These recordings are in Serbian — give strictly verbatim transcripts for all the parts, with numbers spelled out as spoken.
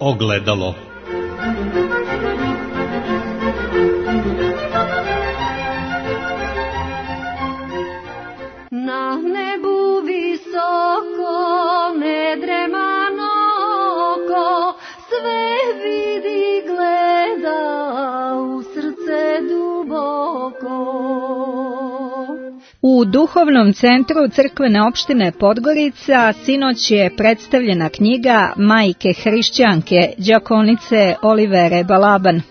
ogledalo. Na nebu visoko nedremano oko sve vidi, gleda u srce duboko. U duhovnom centru crkvene opštine Podgorica sinoć je predstavljena knjiga Majke hrišćanke, đakonice Olivere Balaban.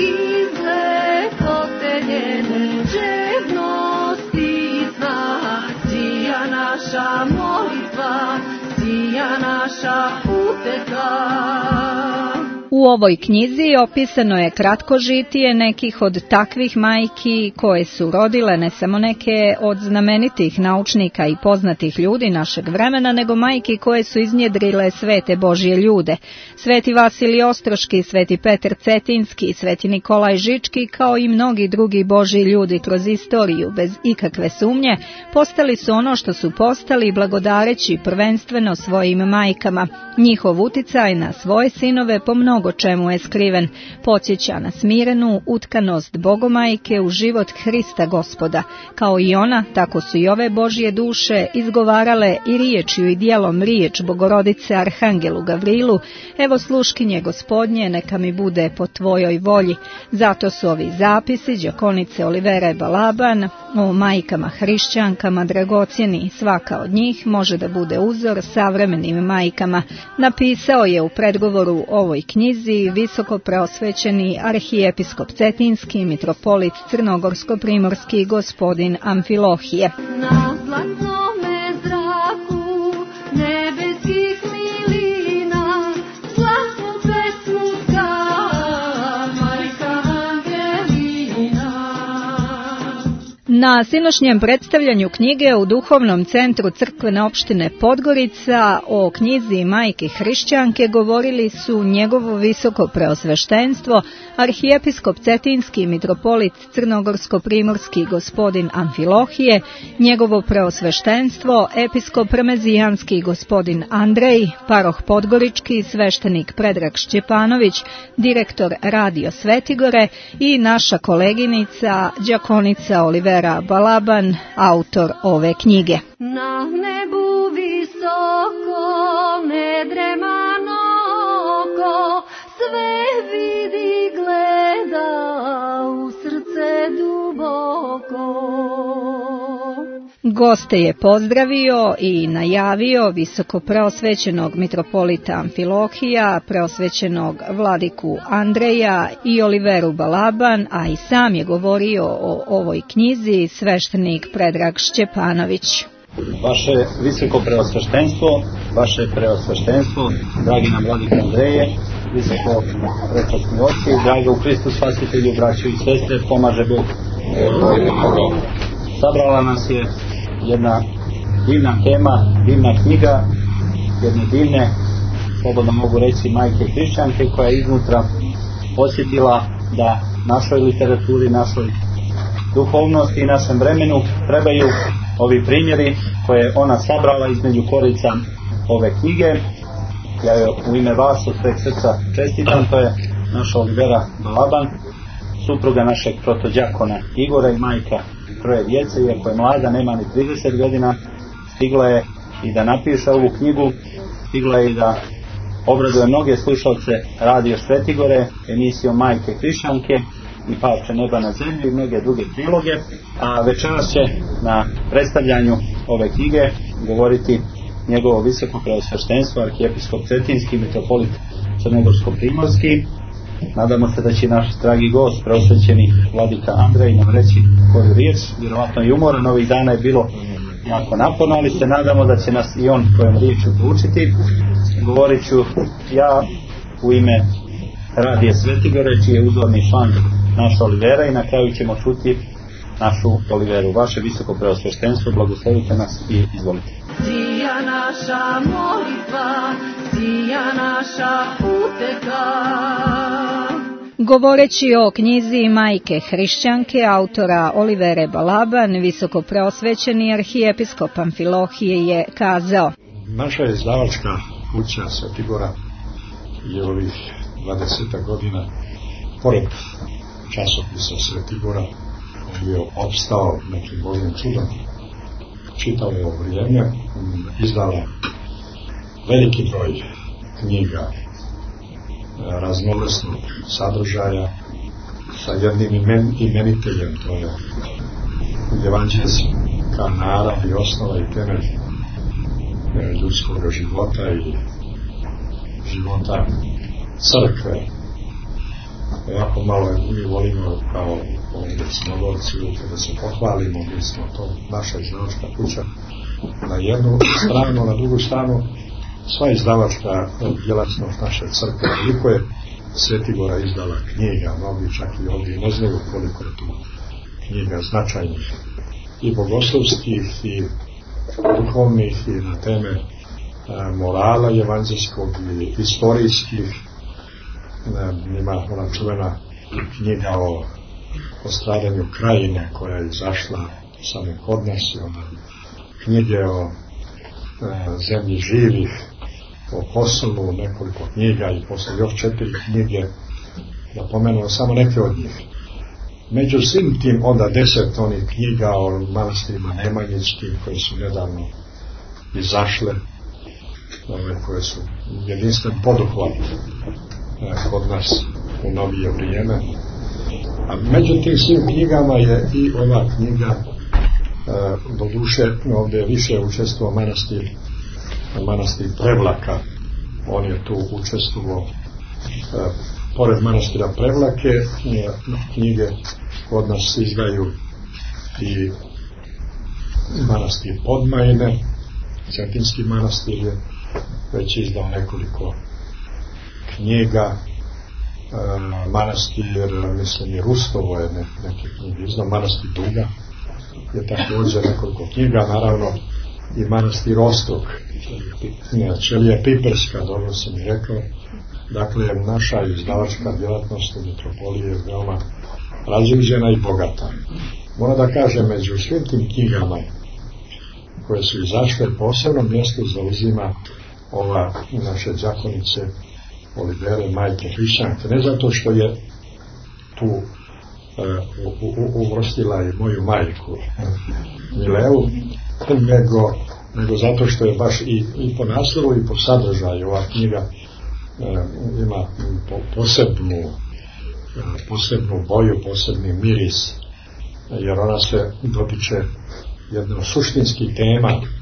Naša molitva, sija naša uteka. U ovoj knjizi opisano je kratko žitije nekih od takvih majki koje su rodile ne samo neke od znamenitih naučnika i poznatih ljudi našeg vremena, nego majki koje su iznjedrile svete Božje ljude. Sveti Vasilij Ostroški, sveti Petar Cetinski, sveti Nikolaj Žički, kao i mnogi drugi Božji ljudi kroz istoriju, bez ikakve sumnje, postali su ono što su postali blagodareći prvenstveno svojim majkama. Njihov uticaj na svoje sinove po mnogo čemu je skriven, podsjeća na smirenu utkanost Bogomajke u život Hrista Gospoda. Kao i ona, tako su i ove Božje duše izgovarale i riječju i djelom riječ Bogorodice Arhangelu Gavrilu: evo sluškinje Gospodnje, neka mi bude po tvojoj volji. Zato su ovi zapisi đakonice Olivere Balaban o majkama hrišćankama dragocjeni. Svaka od njih može da bude uzor savremenim majkama. Napisao je u predgovoru ovoj knjizi visoko preosvećeni arhijepiskop Cetinski, mitropolit crnogorsko-primorski gospodin Amfilohije. Na zlatnome zraku nebeskih milina zlatnu pesmu tka majka Angelina. Na sinošnjem predstavljanju knjige u duhovnom centru crkvene opštine Podgorica o knjizi Majke hrišćanke govorili su njegovo visoko preosveštenstvo, arhijepiskop Cetinski, mitropolit crnogorsko-primorski gospodin Amfilohije, njegovo preosveštenstvo, episkop remezijanski gospodin Andrej, paroh Podgorički, sveštenik Predrag Šćepanović, direktor Radio Svetigore i naša koleginica đakonica Olivera Balaban, autor ove knjige. Na nebu visoko nedremano oko sve vidi, gleda u srce duboko. Goste je pozdravio i najavio visoko preosvećenog mitropolita Amfilohija, preosvećenog vladiku Andreja i Oliveru Balaban, a i sam je govorio o ovoj knjizi sveštenik Predrag Šćepanović. Vaše visoko preosveštenstvo, vaše preosveštenstvo, dragi nam vladika Andreje, visoko prečasni oci, dragi u Hristu spasitelju, braćo i sestre, pomaže Bog. Sabrala nas je jedna divna tema, divna knjiga, jedne divne, slobodno mogu reći, majke hrišćanke, koja je iznutra posjetila da našoj literaturi, našoj duhovnosti i našem vremenu trebaju ovi primjeri koje ona sabrala između korica ove knjige. Ja joj u ime vas od sveg srca čestitam. To je naša Olivera Balaban, supruga našeg protođakona Igora i majka troje djece. Iako je mlada, nema ni trideset godina, stigla je i da napiše ovu knjigu, stigla je i da obraduje mnoge slušalce Radio Svetigore emisijom Majke hrišćanke i Parče neba na zemlji i mnoge druge priloge. A večeras će na predstavljanju ove knjige govoriti njegovo visoko preosveštenstvo arhijepiskop Cetinski, mitropolit crnogorsko-primorski. Nadamo se da će naš dragi gost, preosvećeni vladika Andrej, nam reći koju riječ. Vjerovatno i umoran, ovih dana je bilo jako naporno, ali se nadamo da će nas i on kojom riječu poučiti. Govorit ću ja u ime Radije Svetigore, čiji je uzorni član naša Olivera, i na kraju ćemo čuti našu Oliveru. Vaše visoko preosveštenstvo, blagoslovite nas i izvolite. Sija naša molitva, sija naša uteka. Govoreći o knjizi Majke hrišćanke autora Olivere Balaban, visoko preosvećeni arhijepiskop Amfilohije je kazao: Naša izdavačka kuća Svetigora je ovih dvadeset godina pored časopisa Svetigora on je opstao nekim Božim čudom. Čitao je ovo vrijeme, izdala veliki broj knjiga raznovrsnog sadržaja sa jednim imen, imeniteljem, to je evanđelska narav i osnova i temelj ljudskog života i života crkve. Ovako malo mi volimo kao ovdje smogovci da se pohvalimo, mi smo to naša izdavačka kuća na jednu stranu, na drugu stranu sva izdavačka djelatnost naše crkve. Koliko je Svetigora izdala knjiga, mnogi čak i ovdje ne znaju koliko je tu knjiga značajnih i bogoslovskih i duhovnih i na teme e, morala evanđelskog i historijskih. E, ima ona čuvena knjiga o, o stradanju Krajine koja je izašla samo kod nas i ona knjige o e, zemlji živih, o Kosovu, nekoliko knjiga i posle još četiri knjige, napomenuo samo neke od njih. Među svim tim onda deset onih knjiga o manastirima nemanjičkim koje su nedavno izašle, ove koje su jedinstven poduhvat kod nas u novije vrijeme. A među tim svim knjigama je i ova knjiga, do duše ovdje je više učestvovao manastir manastir Prevlaka. On je tu učestvovao e, pored manastira Prevlake e, knjige kod nas izdaju i manastir Podmajne, Cetinski manastir je već izdao nekoliko knjiga, e, manastir mislim i Rustovo je ne, neke knjige izdao, manastir Duga je također nekoliko knjiga, naravno i manastir Ostok, Čelija Piperska, dobro sam i rekao. Dakle, naša izdavačka djelatnost u metropoliji je veoma različena i bogata. Moram da kažem, među svim tim knjigama koje su izašle, posebno mjesto zauzima ova naše đakonice Olivere, majke hrišćanke, ne zato što je tu uh, uvrstila i moju majku Mileu, nego, nego zato što je baš i, i po naslovu i po sadržaju ova knjiga e, ima po, posebnu e, posebnu boju, posebni miris, jer ona se dotiče jedne od suštinskih tema e,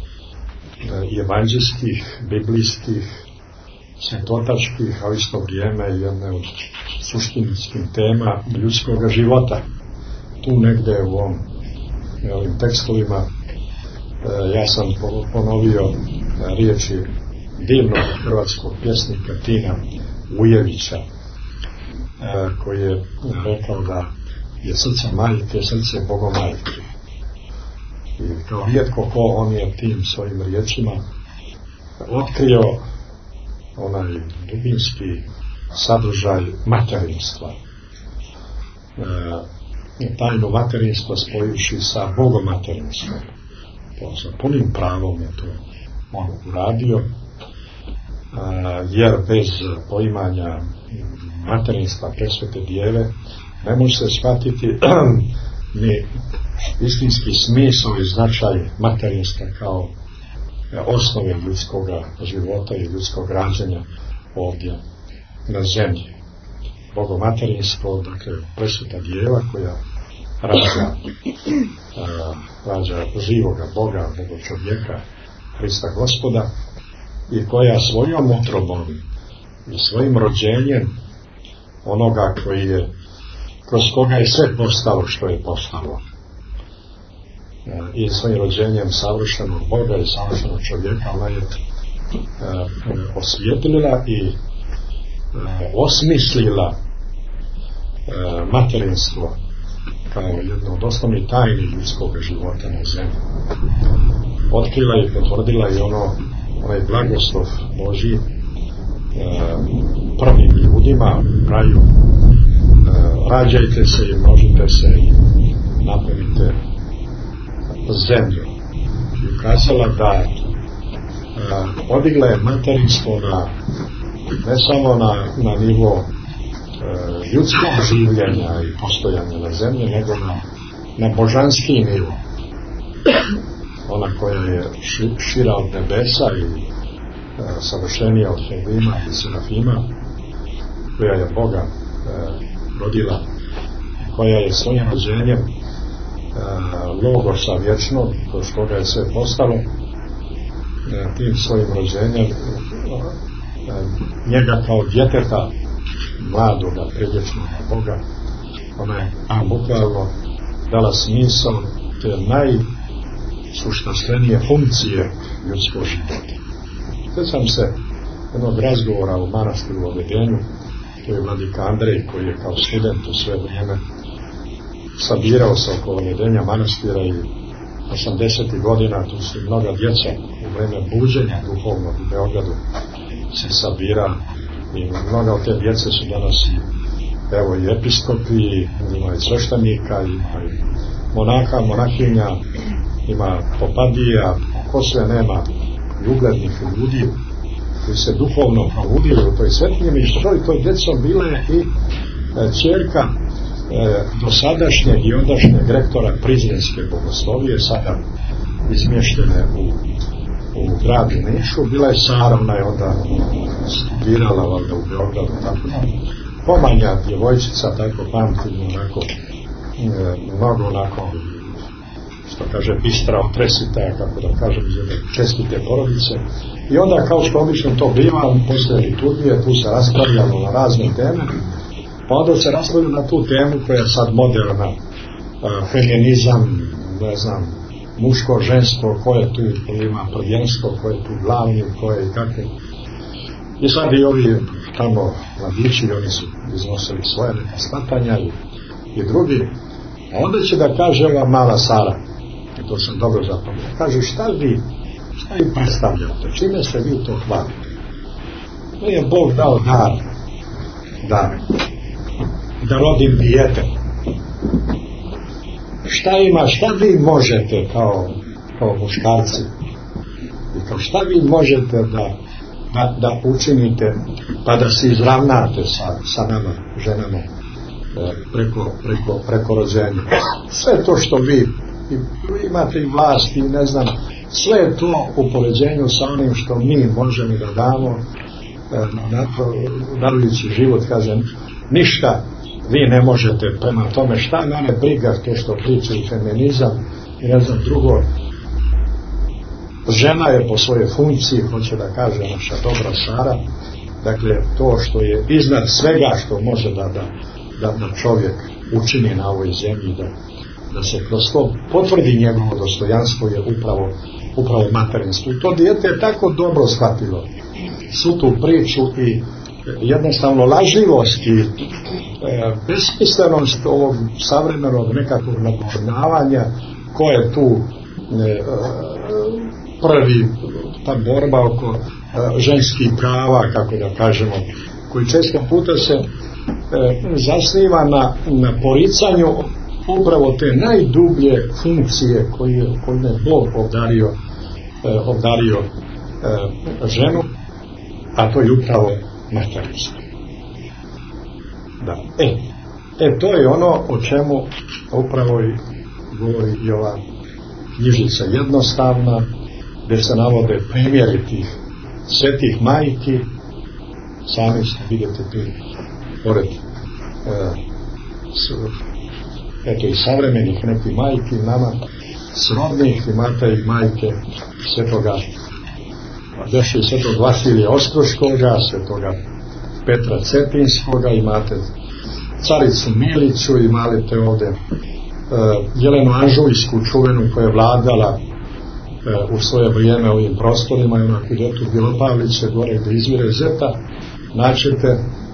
evanđelskih, biblijskih, svetotačkih, a u isto vrijeme jedne od suštinskih tema ljudskog života. Tu negde u ovom, ovim tekstovima ja sam ponovio riječi divnog hrvatskog pjesnika Tina Ujevića, koji je rekao da je srce majke srce Bogomajke. I kao rijetko ko on je tim svojim riječima otkrio onaj dubinski sadržaj materinstva, tajnu materinstva spojivši sa bogomaterinstvom. Sa punim pravom je to on uradio, jer bez poimanja materinstva presvete djeve ne može se shvatiti ni istinski smisao i značaj materinstva kao osnove ljudskog života i ljudskog rađanja ovdje na zemlji. Bogomaterinstvo, dakle presveta djeva koja rađa, a, rađa živoga Boga, Boga čovjeka, Hrista Gospoda, i koja svojom utrobom i svojim rođenjem onoga koji je, kroz koga je sve postalo što je postalo, a, i svojim rođenjem savršenog Boga i savršenog čovjeka, ona je a, osvijetlila i a, osmislila a, materinstvo kao jedno od osnovnih tajni ljudskog života na zemlji. Otkrila i potvrdila i ono, onaj blagoslov Božji e, prvim ljudima u kraju, e, rađajte se i možete se i napravite zemlju. I ukazala da e, podigla je materinstvo na ne samo na, na nivo e, ljudskog življenja i postojanja na zemlji, nego na, na božanski nivo. Ona koja je ši, šira od nebesa i e, savršenija od Heruvima i Serafima, koja je Boga e, rodila, koja je svojim rođenjem e, logosa vječnog, kroz koga je sve postalo, e, tim svojim rođenjem e, njega kao djeteta mladoga, predvječnog Boga, ona je a, bukvalno dala smisao te najsuštanstvenije funkcije ljudskog života. Sjećam se jednog razgovora u manastiru u Vedenju, to je vladika Andrej, koji je kao student u sve vrijeme sabirao se oko Vedenja manastira, i osamdesetih godina tu su mnoga djeca u vrijeme buđenja duhovnog u Beogradu se sabira, i mnoga od te djece su danas i, evo, i episkopi, ima i sveštenika, ima i monaka, monahinja, ima popadija, ko sve nema, i uglednih ljudi koji se duhovno probudili u toj svetinji, i što i toj djecom bila je i e, ćerka e, dosadašnjeg i ondašnjeg rektora Prizrenske bogoslovije, sada izmještene u, u gradu Nišu. Bila je Sara, ona je onda studirala valjda u Beogradu, tako da pomanja djevojčica, tako pamtim, onako e, mnogo onako, što kaže, bistra, otresita, kako da kažem, iz jedne čestite porodice. I onda, kao što obično to biva, poslije liturgije, tu se raspravljamo na razne teme, pa onda se raspravljamo na tu temu koja je sad moderna, feminizam, ne znam, muško, žensko, ko je tu, ko ima prvenstvo, ko je tu glavni, ko je i kakve. I sad i ovi tamo mladići, oni su iznosili svoje neka shvatanja i, i drugi. A onda će da kaže ova mala Sara, i to sam dobro zapamtio, kaže, šta vi šta vi predstavljate, čime se vi to hvalite? To je Bog dao dar da, da rodim dijete. Šta ima, šta vi možete kao, kao muškarci, i kao šta vi možete da, da, da učinite pa da se izravnate sa, sa nama, ženama, preko, preko, preko rođenja. Sve to što vi imate i vlast i ne znam, sve to u poređenju sa onim što mi možemo da damo, darujući život, kažem, ništa vi ne možete. Prema tome, šta mene briga to što pričaju feminizam i ne znam drugo. Žena je po svojoj funkciji, hoće da kaže naša dobra Sara, dakle to što je iznad svega što može da, da, da, da čovjek učini na ovoj zemlji, da, da se kroz to potvrdi njegovo dostojanstvo, je upravo, upravo materinstvo. I to dijete je tako dobro shvatilo svu tu priču i jednostavno lažljivost i e, besmislenost ovog savremenog nekakvog napoznavanja ko je tu e, prvi, ta borba oko e, ženskih prava, kako da kažemo, koji često puta se e, zasniva na, na poricanju upravo te najdublje funkcije koje, koje je Bog obdario, e, obdario e, ženu, a to je upravo materinstvo. Da. E, e, to je ono o čemu upravo i govori i ova knjižica jednostavna, gdje se navode primjeri tih svetih majki. Sami ste vidite tu pored e, s, eto i savremenih nekih majki, nama srodnih, imate i majke svetoga Deše i svetog Vasilija Ostroškoga, svetoga Petra Cetinskoga, imate caricu Milicu, imate ovdje uh, Jelenu Anžujsku čuvenu koja je vladala uh, u svoje vrijeme ovim prostorima, i onako gdje tu Bilopavliće gore gdje izvire Zeta naćete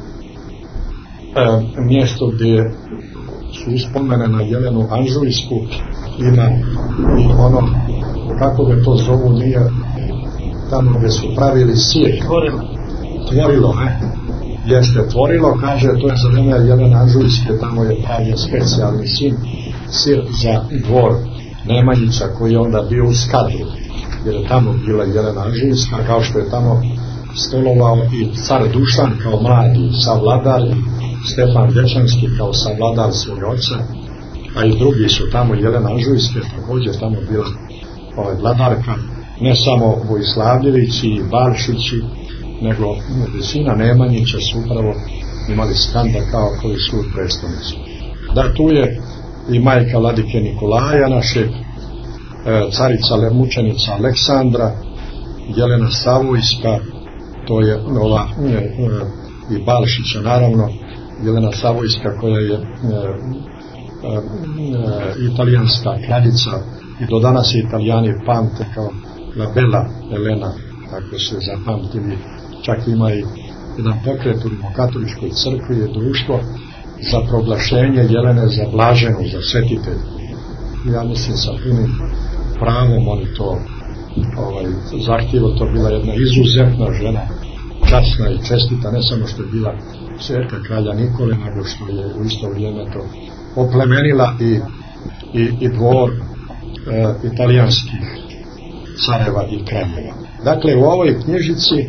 uh, mjesto gdje su uspomene na Jelenu Anžujsku, ima i ono, kako ga to zovu, nije tamo gdje su pravili sir, tvorilo, tvorilo, ne? Jeste tvorilo, kaže, to je za vreme Jelene Anžujske, tamo je pravio specijalni sin, sir za dvor Nemanjića, koji je onda bio u Skadru, jer je tamo bila Jelena Anžujska, kao što je tamo stolovao i car Dušan kao mladi savladar i Stefan Dečanski kao savladar svoga oca, a i drugi su tamo, Jelena Anžujske također tamo bila ovaj, vladarka, ne samo Vojslavljevići i Balšići, nego većina Nemanjića su upravo imali skanda kao koji su u prestolnici. Da, tu je i majka vladike Nikolaja, naše carica mučenica Aleksandra, Jelena Savojska, to je ova e, e, i Balšića naravno, Jelena Savojska koja je e, e, e, italijanska kraljica i do danas je Italijani pamte kao La Bella Elena, tako se zapamtili. Čak ima i jedan pokret u Rimokatoličkoj crkvi, je društvo za proglašenje Jelene za blaženu, za svetitelj. Ja mislim sa punim pravom oni to ovaj, zahtjevo, to bila jedna izuzetna žena, časna i čestita, ne samo što je bila ćerka kralja Nikole, nego što je u isto vrijeme to oplemenila i, i, i dvor e, italijanskih careva i kraljeva. Dakle, u ovoj knjižici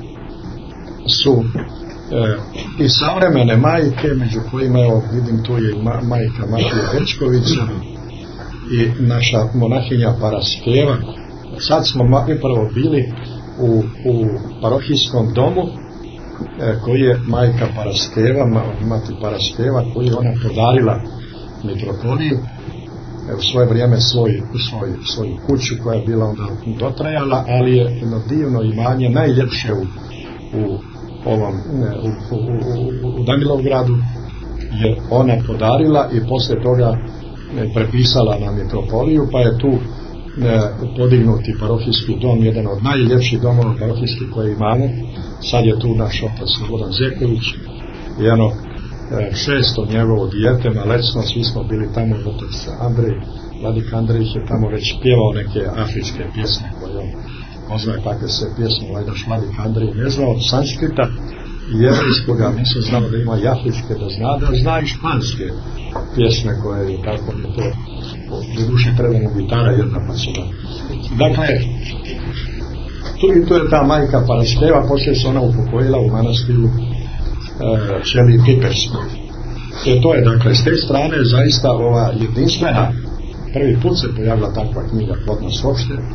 su e, i savremene majke, među kojima, evo, vidim, tu je ma, majka Matije Večkovića i naša monahinja Paraskeva. Sad smo upravo bili u, u parohijskom domu e, koji je majka Paraskeva, mati Paraskeva, koju je ona podarila mitropoliju e, u svoje vrijeme svoj, svoj, svoju kuću koja je bila onda dotrajala, ali je jedno divno imanje, najljepše u, u ovom ne, u, u, u, u Danilovgradu je ona podarila i poslije toga ne, prepisala na mitropoliju, pa je tu ne, podignuti parohijski dom, jedan od najljepših domova parohijskih koje imamo. Sad je tu naš otac Slobodan Zeković i jedno e, šesto njegovo dijete malecno, svi smo bili tamo, otac Andrej, Vladik Andrej je tamo već pjevao neke afričke pjesme koje on ne zna kakve se pjesme, vajdaš Vladik Andrej ne znao od sanskrita i jevrijskoga, nisam znao da ima i afričke, da zna, da zna i španske pjesme koje je tako je to u duši trebamo gitara jedna pa su da. Dakle, tu i tu je ta majka Paraskeva, poslije se ona upokojila u manastiru e, Čeli Pipersku. E, to je, dakle, s te strane zaista ova jedinstvena, prvi put se pojavila takva knjiga Plodnost uopšte e,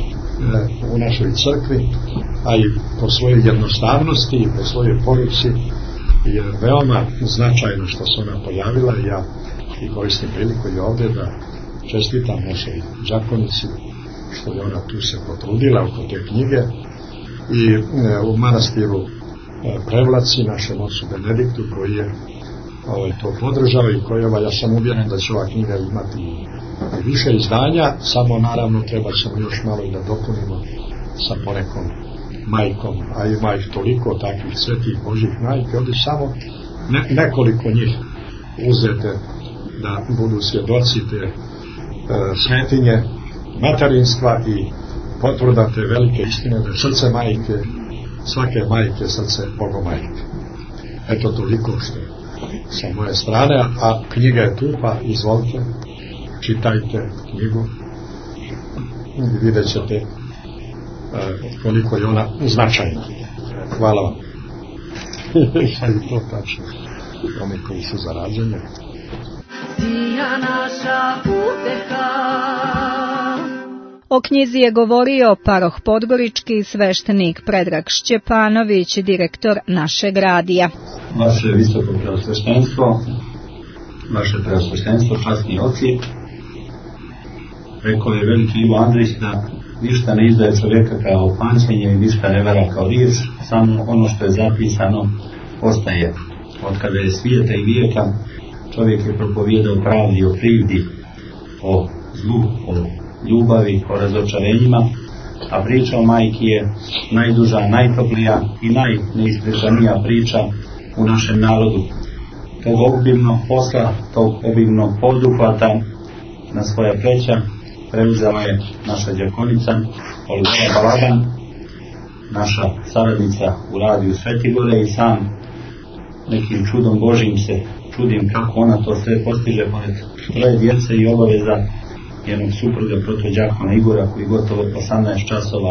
u našoj crkvi, a i po svojoj jednostavnosti i po svojoj poruci je veoma značajno što se ona pojavila i ja i koristim priliku i ovdje da čestitam našoj đakonici što je ona tu se potrudila oko te knjige i e, u manastiru e, Prevlaci našem ocu Benediktu koji je ovaj, to podržao i koji ovaj, ja sam uvjeren da će ova knjiga imati i, i više izdanja, samo naravno treba ćemo još malo i da dopunimo sa ponekom majkom, a ima ih toliko takvih svetih Božih majke, ovdje samo ne, nekoliko njih uzete da budu svjedoci te e, svetinje materinstva i potvrda te velike istine da je srce majke, svake majke srce Bogomajke. Eto toliko što sa moje strane, a knjiga je tu, pa izvolite, čitajte knjigu i vidjet ćete e, koliko je ona značajna. Hvala vam. Sad je to tačno. Oni koji su za rađenje. Sija naša uteka. O knjizi je govorio paroh podgorički sveštenik Predrag Šćepanović, direktor našeg radija. Vaše visoko preosveštenstvo, vaše preosveštenstvo, časni oci, rekao je veliki Ivo Andrić da ništa ne izdaje čovjeka kao pamćenje i ništa ne vara kao riječ, samo ono što je zapisano ostaje. Od kada je svijeta i vijeka čovjek je propovijedao pravdi o krivdi, o zlu, o ljubavi, o razočarenjima, a priča o majki je najduža, najtoplija i najneizdržanija priča u našem narodu. Tog obimnog posla, tog obimnog poduhvata na svoja pleća preuzela je naša đakonica Olivera Balaban, naša saradnica u radiju Svetigore, i sam nekim čudom Božim se čudim kako ona to sve postiže pored troje djece i obaveza jednog supruga protođakona Igora koji gotovo osamnaest časova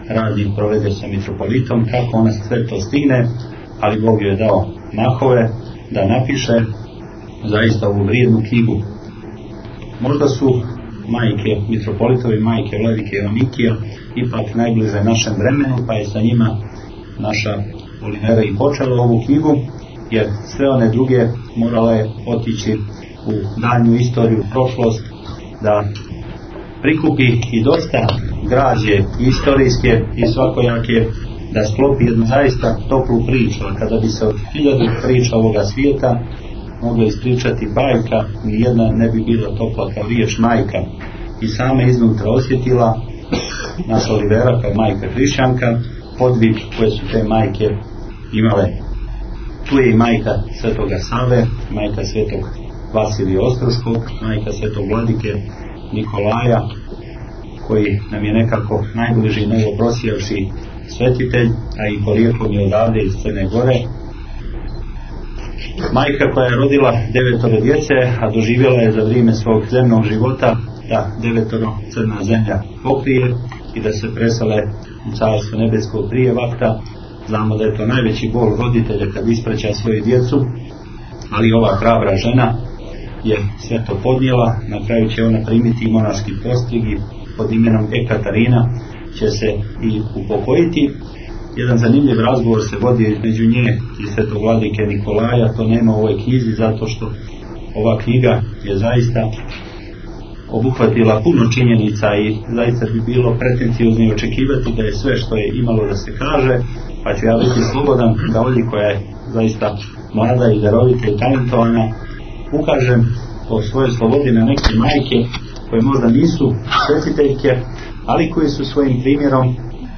radi, provede sa mitropolitom, kako ona sve to stigne, ali Bog joj je dao mahove da napiše zaista ovu vrijednu knjigu. Možda su majke mitropolitovi, majke Vladike Joanikija ipak najbliže našem vremenu, pa je sa njima naša Olivera i počela ovu knjigu, jer sve one druge morale je otići u daljnju istoriju, prošlost, da prikupi i dosta građe istorijske i svakojake, da sklopi jednu zaista toplu priču. A kada bi se od hiljadu priča ovoga svijeta mogla ispričati bajka, nijedna ne bi bila topla kao riječ majka. I sama iznutra osjetila naša Olivera kao majka hrišćanka podvig koje su te majke imale. Tu je i majka Svetoga Save, majka Svetog Vasilija Ostroškog, majka Svetog Vladike Nikolaja, koji nam je nekako najbliži novoprosijavši svetitelj, a i porijeklom je odavde iz Crne Gore. Majka koja je rodila devetoro djece, a doživjela je za vrijeme svog zemnog života da devetoro crna zemlja pokrije i da se presele u Carstvo nebesko prije vakta. Znamo da je to najveći bol roditelja kad ispraća svoju djecu, ali ova hrabra žena je sve to podnijela. Na kraju će ona primiti monaški postrig i pod imenom Ekatarina će se i upokojiti. Jedan zanimljiv razgovor se vodi između nje i Svetog Vladike Nikolaja. To nema u ovoj knjizi zato što ova knjiga je zaista obuhvatila puno činjenica i zaista bi bilo pretenciozno očekivati da je sve što je imalo da se kaže, pa ću ja biti slobodan da ovdje koja je zaista mlada i darovita i talentovana ukažem po svojoj slobodi na neke majke koje možda nisu svetiteljke, ali koji su svojim primjerom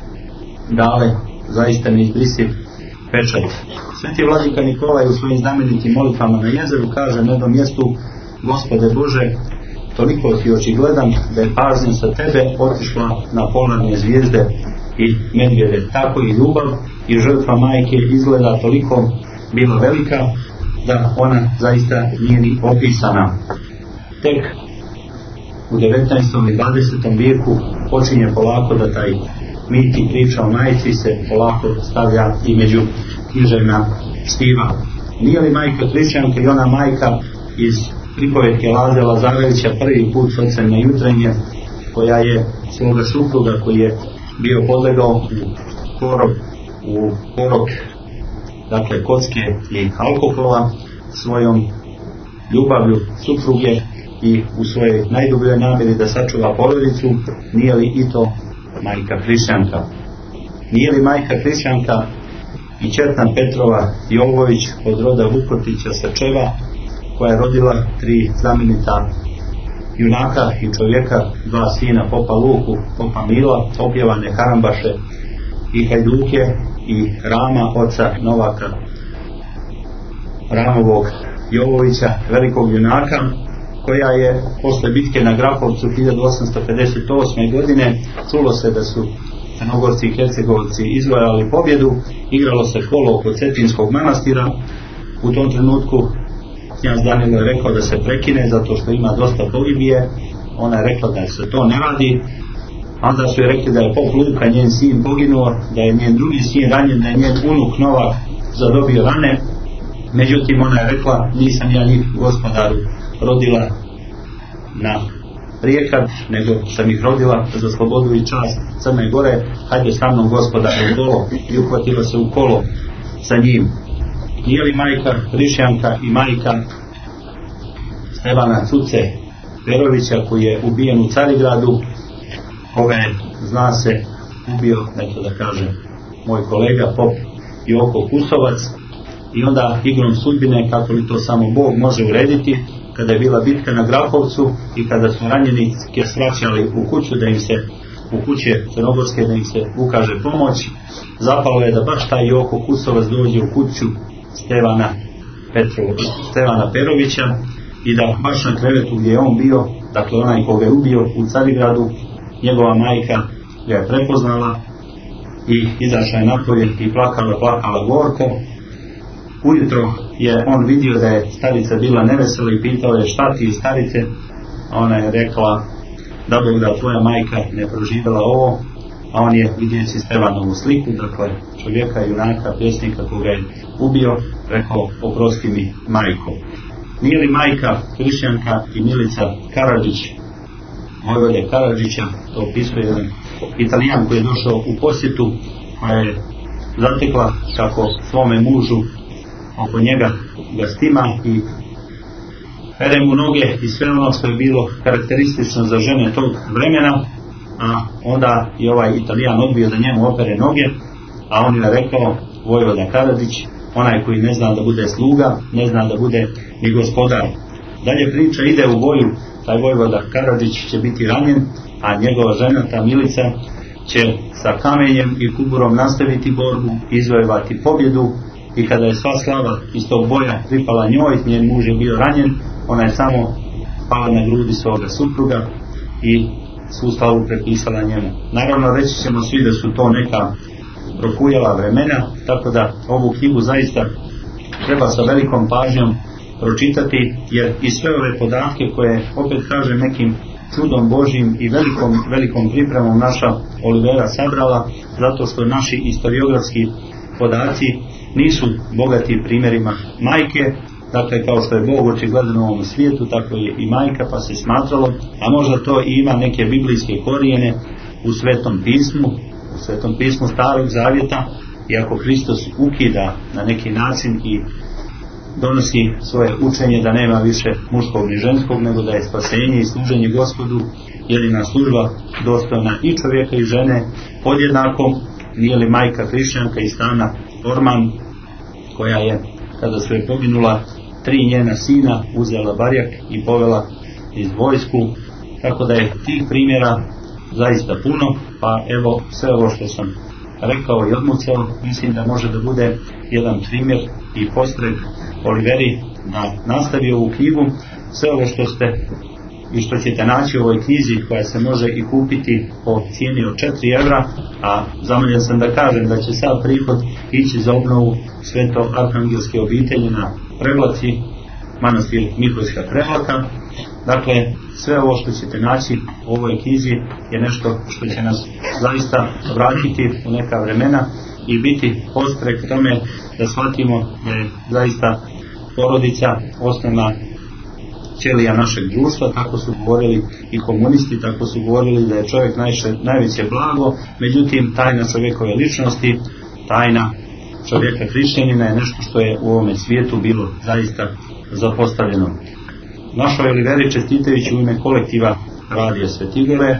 dale zaista neizbrisiv pečat. Sveti Vladika Nikolaj u svojim znamenitim molitvama na jezeru kaže na jednom mjestu: Gospode Bože, toliko ti očigledan da je pažnja sa tebe otišla na polarne zvijezde i medvjede. Tako i ljubav i žrtva majke izgleda toliko bila velika da ona zaista nije ni opisana. Tek u devetnaestom i dvadesetom vijeku počinje polako da taj mit i priča o majci se polako stavlja i među književna štiva. Nije li majka hrišćanka i ona majka iz pripovetke Laze Lazarevića prvi put s ocem na jutrenje, koja je svoga supruga koji je bio podlegao u porok, u porok dakle kocke i alkohola, svojom ljubavlju supruge i u svojoj najdubljoj namjeri da sačuva porodicu, nije li i to majka hrišćanka? Nije li majka hrišćanka i Čertan Petrova Jovović od roda Vukotića Sačeva, koja je rodila tri znamenita junaka i čovjeka, dva sina, popa Luku, popa Mila, opjevane Harambaše i Hajduke, i Rama, oca Novaka Ramovog Jovovića, velikog junaka, koja je posle bitke na Grahovcu hiljadu osamsto pedeset osme. godine čulo se da su Crnogorci i Hercegovci izvojali pobjedu, igralo se kolo oko Cetinskog manastira. U tom trenutku knjaz Danilo je rekao da se prekine zato što ima dosta pogibije. Ona je rekla da se to ne radi. Onda su je rekli da je pop Luka, njen sin, poginuo, da je njen drugi sin ranjen, da je njen unuk Novak zadobio rane. Međutim, ona je rekla: nisam ja njih, Gospodaru, rodila na prijekad, nego sam ih rodila za slobodu i čast Crne Gore. Hajde sa mnom, Gospodaru, u kolo. I uhvatila se u kolo sa njim. Nije li majka hrišćanka i majka Stevana Cuce Perovića, koji je ubijen u Carigradu? Ove, zna se, ubio, eto da kažem, moj kolega pop Joko Kusovac. I onda igrom sudbine, kako li to samo Bog može urediti, kada je bila bitka na Grahovcu i kada su ranjenike svraćali u kuću, da im se u kuće crnogorske, da im se ukaže pomoć, zapalo je da baš taj Joko Kusovac dođe u kuću Stevana, Petro, Stevana Perovića i da baš na krevetu gdje je on bio, dakle onaj koga je ubio u Carigradu, njegova majka ga je prepoznala i izašla je napolje i plakala, plakala gorko. Ujutro je on vidio da je starica bila nevesela i pitao je: šta ti, starice? Ona je rekla: da Bog da tvoja majka ne proživjela ovo. a on je vidjeći Stevanovu sliku, dakle čovjeka, junaka, pjesnika koga je ubio, rekao oprosti mi majko. Nije li majka hrišćanka i Milica Karadžić, Vojvode Karadžića, to opisuje jedan Italijan koji je došao u posjetu, koja je zatekla kako svome mužu oko njega ga stima i pere mu noge i sve ono što je bilo karakteristično za žene tog vremena, a onda je ovaj Italijan odbio da njemu opere noge, a on je rekao, Vojvoda Karadžić, onaj koji ne zna da bude sluga, ne zna da bude ni gospodar. Dalje priča ide u boju, taj Vojvoda Karadžić će biti ranjen, a njegova žena, ta Milica, će sa kamenjem i kuburom nastaviti borbu, izvojevati pobjedu, i kada je sva slava iz tog boja pripala njoj, njen muž je bio ranjen, ona je samo pala na grudi svoga supruga i svu slavu prepisala njemu. Naravno, reći ćemo svi da su to neka prokuljala vremena, tako da ovu knjigu zaista treba sa velikom pažnjom pročitati, jer i sve ove podatke koje, opet kažem, nekim čudom Božjim i velikom, velikom pripremom naša Olivera sabrala, zato što naši historiografski podaci nisu bogati primjerima majke, dakle kao što je Bog očigledno u ovom svijetu, tako je i majka, pa se smatralo, a možda to i ima neke biblijske korijene u Svetom pismu, u Svetom pismu Starog Zavjeta, iako Hristos ukida na neki način i donosi svoje učenje da nema više muškog ni ženskog, nego da je spasenje i služenje Gospodu jedina služba dostojna i čovjeka i žene podjednako. Nije li majka hrišćanka iz stana Orman, koja je, kada su je poginula tri njena sina, uzela barjak i povela iz vojsku, tako da je tih primjera zaista puno, pa evo sve ovo što sam rekao i odmucao, mislim da može da bude jedan primjer i postreg Oliveri da nastavi ovu knjigu. Sve ovo što ste i što ćete naći u ovoj knjizi, koja se može i kupiti po cijeni od četiri evra, a zamoljen sam da kažem da će sad prihod ići za obnovu Sveto Arhangelske obitelji na Prevlaci, manastir Miholjska Prevlaka. Dakle, sve ovo što ćete naći u ovoj knjizi je nešto što će nas zaista vratiti u neka vremena i biti postrek tome da shvatimo da je zaista porodica osnovna ćelija našeg društva. Tako su govorili i komunisti, tako su govorili da je čovjek najše, najveće blago, međutim tajna čovjekove ličnosti, tajna čovjeka hrišćanina je nešto što je u ovome svijetu bilo zaista zapostavljeno. Našoj Oliveri čestitajući u ime kolektiva Radio Svetigore,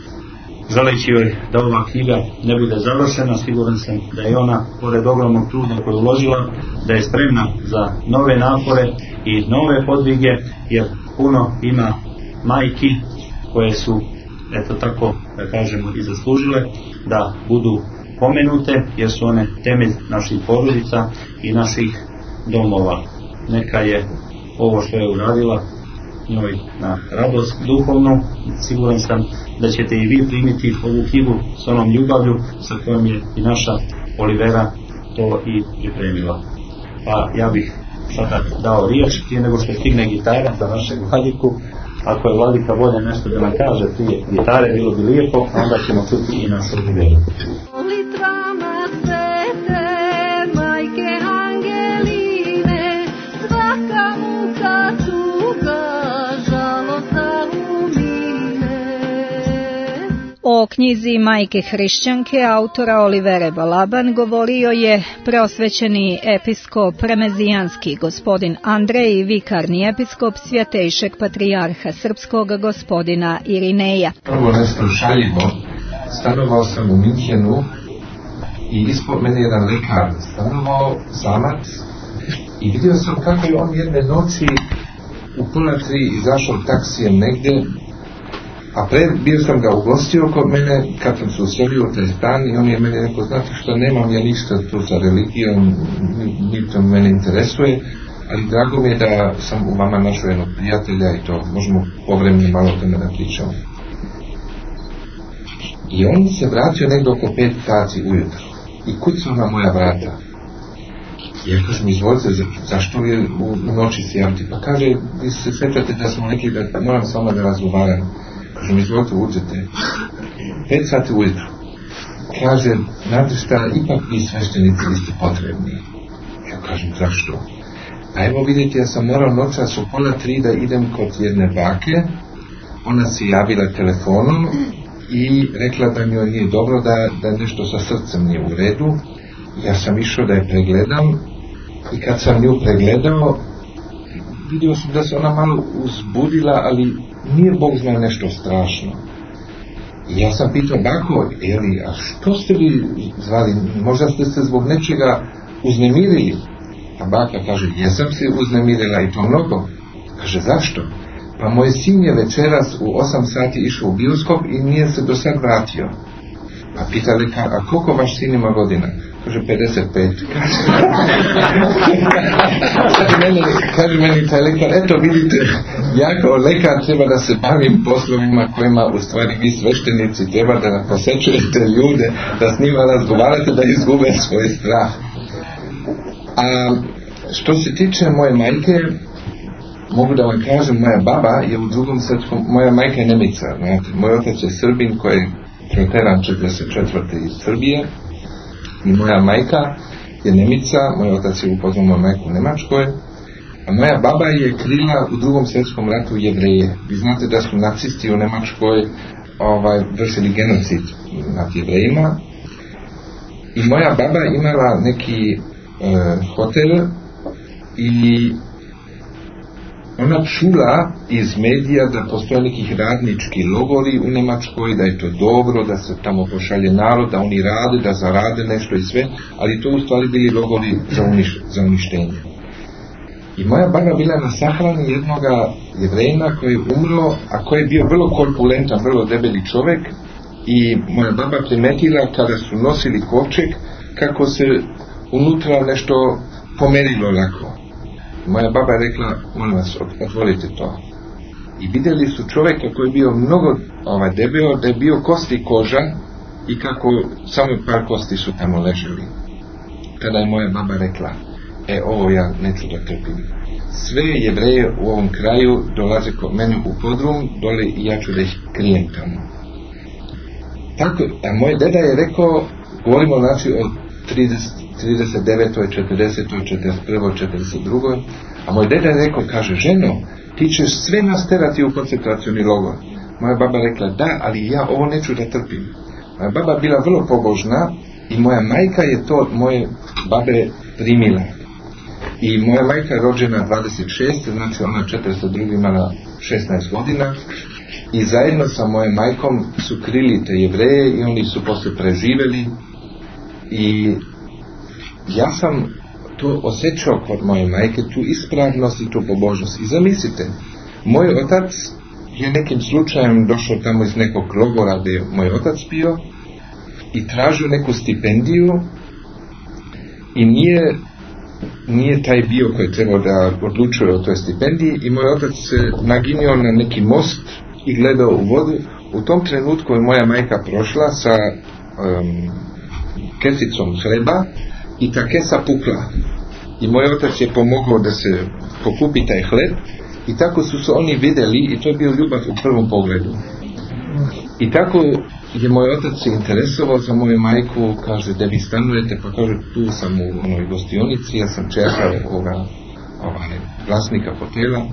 želeći joj da ova knjiga ne bude završena, siguran sam da je ona, pored ogromnog truda koju uložila, da je spremna za nove napore i nove podvige, jer puno ima majki koje su, eto tako da kažemo, i zaslužile da budu pomenute, jer su one temelj naših porodica i naših domova. Neka je ovo što je uradila njoj na radost duhovnu. Siguran sam da ćete i vi primiti ovu knjigu s onom ljubavlju sa kojom je i naša Olivera to i pripremila. Pa ja bih sada dao riječ prije nego što stigne gitara za našeg vladiku. Ako je vladika volja nešto da nam kaže prije gitare, bilo bi lijepo, a onda ćemo čuti i našu Oliveru. O knjizi Majke hrišćanke autora Olivere Balaban govorio je preosvećeni episkop remezijanski gospodin Andrej i vikarni episkop svjatejšeg patrijarha srpskog gospodina Irineja. Prvo nešto šaljivo, stanovao sam u Minhenu i ispod mene jedan lekar stanovao samac i vidio sam kako je on jedne noći u pola tri izašao taksijem negdje. A pre bio sam ga ugostio kod mene kad sam se uselio u taj stan i on je mene rekao, znate što, nemam ja ništa tu sa religijom, ni to mene interesuje, ali drago mi je da sam u vama našao jednog prijatelja i to možemo povremeno malo o tome da pričamo. I on se vratio negdje oko pet sati ujutro i kucao na moja vrata. Ja kažem, izvolite, za, zašto je u, u noći se javiti? Pa kaže, vi se sjećate da smo neki, da moram s vama da razgovaram. Kažem, izvolite, uđete. Pet sati ujutro. kaže, znate šta, ipak vi sveštenici vi ste potrebni. Ja kažem, zašto? A evo vidite, ja sam morao noćas u pola tri da idem kod jedne bake, ona se javila telefonom i rekla da mi nije dobro, da, da nešto sa srcem nije u redu. Ja sam išao da je pregledam i kad sam nju pregledao, vidio sam da se ona malo uzbudila, ali nije Bog zna nešto strašno. I ja sam pitao, bako, Eli, a što ste vi zvali? Možda ste se zbog nečega uznemirili? A baka kaže, jesam se uznemirila i to mnogo. Kaže, zašto? Pa moj sin je večeras u osam sati išao u bioskop i nije se do sad vratio. Pa pita lekar, a koliko vaš sin ima godina? Kaže, pedeset pet. Kaže meni, kaže meni taj lekar, eto vidite, ja kao lekar treba da se bavim poslovima kojima u stvari vi sveštenici treba da posjećujete ljude, da s njima razgovarate, da izgube svoj strah. A što se tiče moje majke, mogu da vam kažem, moja baba je u drugom svjetskom, moja majka je Nemica, znate, moj otac je Srbin koji je proteran četrdeset četvrte iz Srbije i moja majka je Nemica, moj otac je upoznao moju majku u Nemačkoj, a moja baba je krila u drugom svjetskom ratu Jevreje. Vi znate da su nacisti u Nemačkoj ovaj, vršili genocid nad Jevrejima i moja baba imala neki e, hotel i ona čula iz medija da postoje nekih radnički logori u Nemačkoj, da je to dobro, da se tamo pošalje narod, da oni rade, da zarade nešto i sve, ali to u stvari bili logori za, uniš, za uništenje. I moja baba bila na sahrani jednoga Jevrejna koji je umro, a koji je bio vrlo korpulentan, vrlo debeli čovjek, i moja baba primetila kada su nosili kovčeg kako se unutra nešto pomerilo lako. Moja baba je rekla, molim vas, otvorite to. I vidjeli su čovjeka koji je bio mnogo ovaj, debeo, da je bio kosti koža i kako samo par kosti su tamo leželi. Tada je moja baba rekla, e, ovo ja neću da trpim. Sve Jevreje u ovom kraju dolaze kod mene u podrum dole i ja ću da ih krijem tamo. Tako, a moj deda je rekao, govorimo znači o trideset devetoj, četrdesetoj, četrdeset prvoj, četrdeset drugoj A moj deda je rekao, kaže, ženo, ti ćeš sve nas terati u koncentracioni logor. Moja baba rekla, da, ali ja ovo neću da trpim. Moja baba bila vrlo pobožna i moja majka je to moje babe primila. I moja majka je rođena dvadeset šeste, znači ona četrdeset druge imala šesnaest godina i zajedno sa mojom majkom su krili te Jevreje i oni su posle preživeli i ja sam to osjećao kod moje majke, tu ispravnost i tu pobožnost. I zamislite, moj otac je nekim slučajem došao tamo iz nekog logora gdje je moj otac bio i tražio neku stipendiju i nije nije taj bio koji je trebao da odlučuje o toj stipendiji i moj otac se naginio na neki most i gledao u vodu. U tom trenutku je moja majka prošla sa um, kesicom hleba i ta kesa pukla i moj otac je pomogao da se pokupi taj hleb i tako su se oni vidjeli i to je bio ljubav u prvom pogledu. I tako je moj otac se interesovao za moju majku, kaže, da vi stanujete, pa kaže, tu sam u onoj gostionici, ja sam čerka ovoga ovaj, vlasnika hotela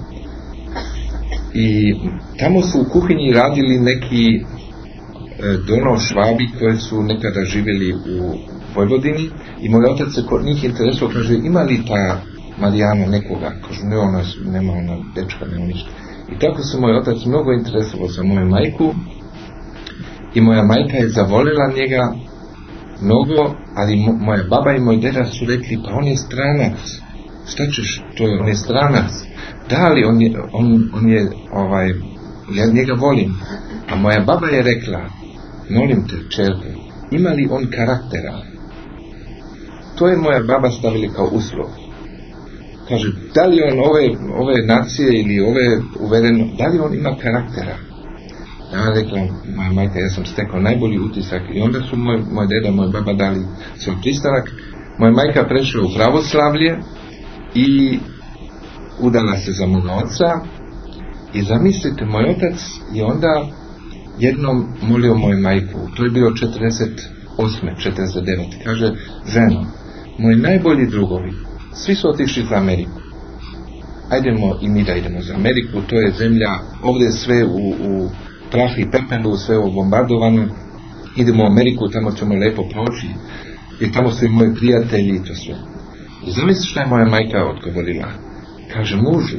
i tamo su u kuhinji radili neki e, dono švabi koji su nekada živjeli u Vojvodini i moj otac se kod njih interesovao, kaže, ima li ta Marijana nekoga? Kaže, ne, ona nema ona dečka, nema ništa. I tako se moj otac mnogo interesovao za moju majku i moja majka je zavolila njega mnogo, ali mo, moja baba i moj deda su rekli, pa on je stranac, šta ćeš, to je, on je stranac, da, ali on je, on, on je ovaj, ja njega volim. A moja baba je rekla, molim te, čerke, ima li on karaktera? To je moja baba stavili kao uslov. Kaže, da li on ove, ove nacije ili ove uvedeno, da li on ima karaktera? Ja rekla, moja majka, ja sam stekao najbolji utisak i onda su moj, moj deda, moj baba dali svoj pristanak. Moja majka prešla u pravoslavlje i udala se za moga oca i zamislite, moj otac je onda jednom molio moju majku, to je bilo četrdeset osme četrdeset devete kaže: ženo, moji najbolji drugovi, svi su otišli za Ameriku. Ajdemo i mi da idemo za Ameriku, to je zemlja, ovdje je sve u, u prahu i pepelu, sve je bombardovano. Idemo u Ameriku, tamo ćemo lepo proći, i tamo su i moji prijatelji i to sve. I zamisli šta je moja majka odgovorila. Kaže: mužu,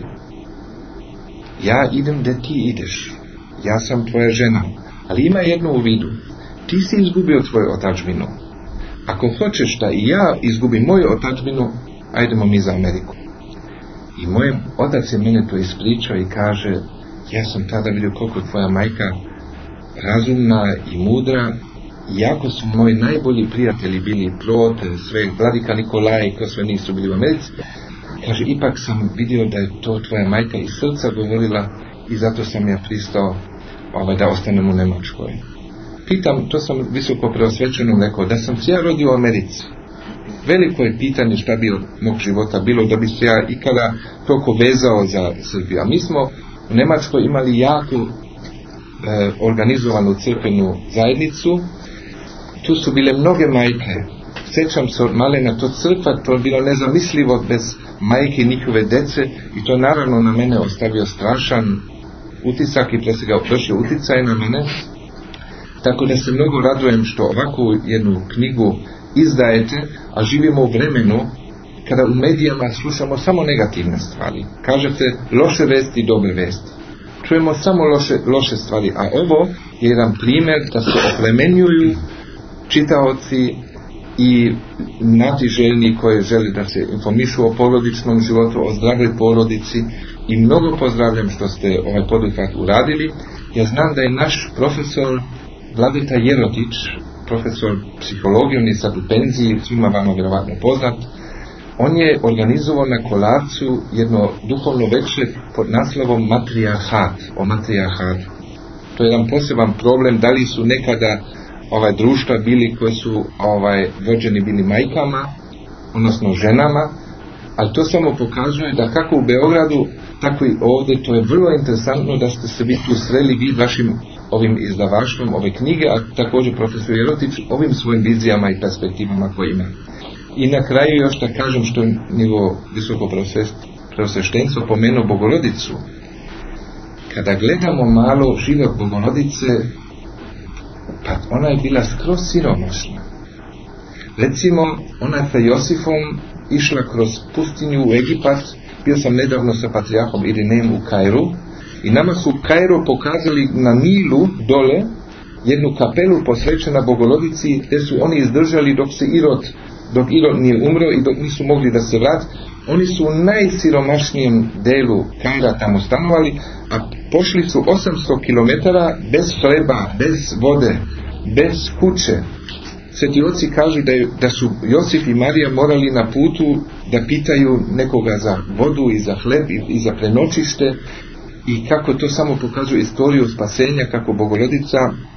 ja idem gdje ti ideš, ja sam tvoja žena, ali ima jedno u vidu, ti si izgubio tvoju otadžbinu. Ako hoćeš da i ja izgubim moju otadžbinu, ajdemo mi za Ameriku. I moj otac je mene to ispričao i kaže: ja sam tada vidio koliko tvoja majka razumna i mudra, iako su moji najbolji prijatelji bili prote, sve vladika Nikolaj i ko sve nisu bili u Americi, kaže, ipak sam vidio da je to tvoja majka iz srca govorila i zato sam ja pristao ovaj, da ostanem u Njemačkoj. Pitam, to sam visoko preosvećenom rekao, da sam se ja rodio u Americi, veliko je pitanje šta bi od mog života bilo da bi se ja ikada toliko vezao za Srbiju. A mi smo u Njemačkoj imali jako e, organizovanu crkvenu zajednicu. Tu su bile mnoge majke. Sjećam se od malena, to crkva, to je bilo nezamislivo bez majke i njihove dece i to naravno na mene ostavio strašan utisak i pre svega vršio uticaj na mene. Tako da se mnogo radujem što ovakvu jednu knjigu izdajete, a živimo u vremenu kada u medijama slušamo samo negativne stvari. Kažete loše vesti i dobre vesti. Čujemo samo loše, loše stvari, a ovo je jedan primjer da se oplemenjuju čitaoci i natiželjni koji žele da se informišu o porodičnom životu, o zdravoj porodici, i mnogo pozdravljam što ste ovaj poduhvat uradili. Ja znam da je naš profesor Vladeta Jerotić, profesor psihologije, on je sad u penziji, svima vama vjerovatno poznat. On je organizovao na Kolarcu jedno duhovno večer pod naslovom Matrijarhat, o matrijarhatu. To je jedan poseban problem, da li su nekada ovaj društva bili koji su ovaj vođeni bili majkama, odnosno ženama, ali to samo pokazuje da kako u Beogradu, tako i ovdje, to je vrlo interesantno da ste se vi tu sreli, vi vašim ovim izdavaštvom ove knjige, a također profesor Jerotić ovim svojim vizijama i perspektivama koje ima. I na kraju još da kažem što je njegovo visoko preosveštenstvo pomenuo Bogorodicu. Kada gledamo malo život Bogorodice, pa ona je bila skroz siromašna. Recimo, ona je sa Josifom išla kroz pustinju u Egipat. Bio sam nedavno sa patrijarhom Irinejem u Kairu i nama su u Kairu pokazali na Nilu dole jednu kapelu posvećena Bogorodici, gdje su oni izdržali dok se Irod, dok Irod nije umro i dok nisu mogli da se vrati. Oni su u najsiromašnijem delu Kaira tamo stanovali, a pošli su osamsto kilometara bez hleba, bez vode, bez kuće. Sveti oci kažu da, je, da su Josif i Marija morali na putu da pitaju nekoga za vodu i za hleb i, i za prenoćište, i kako to samo pokazuje istoriju spasenja, kako Bogorodica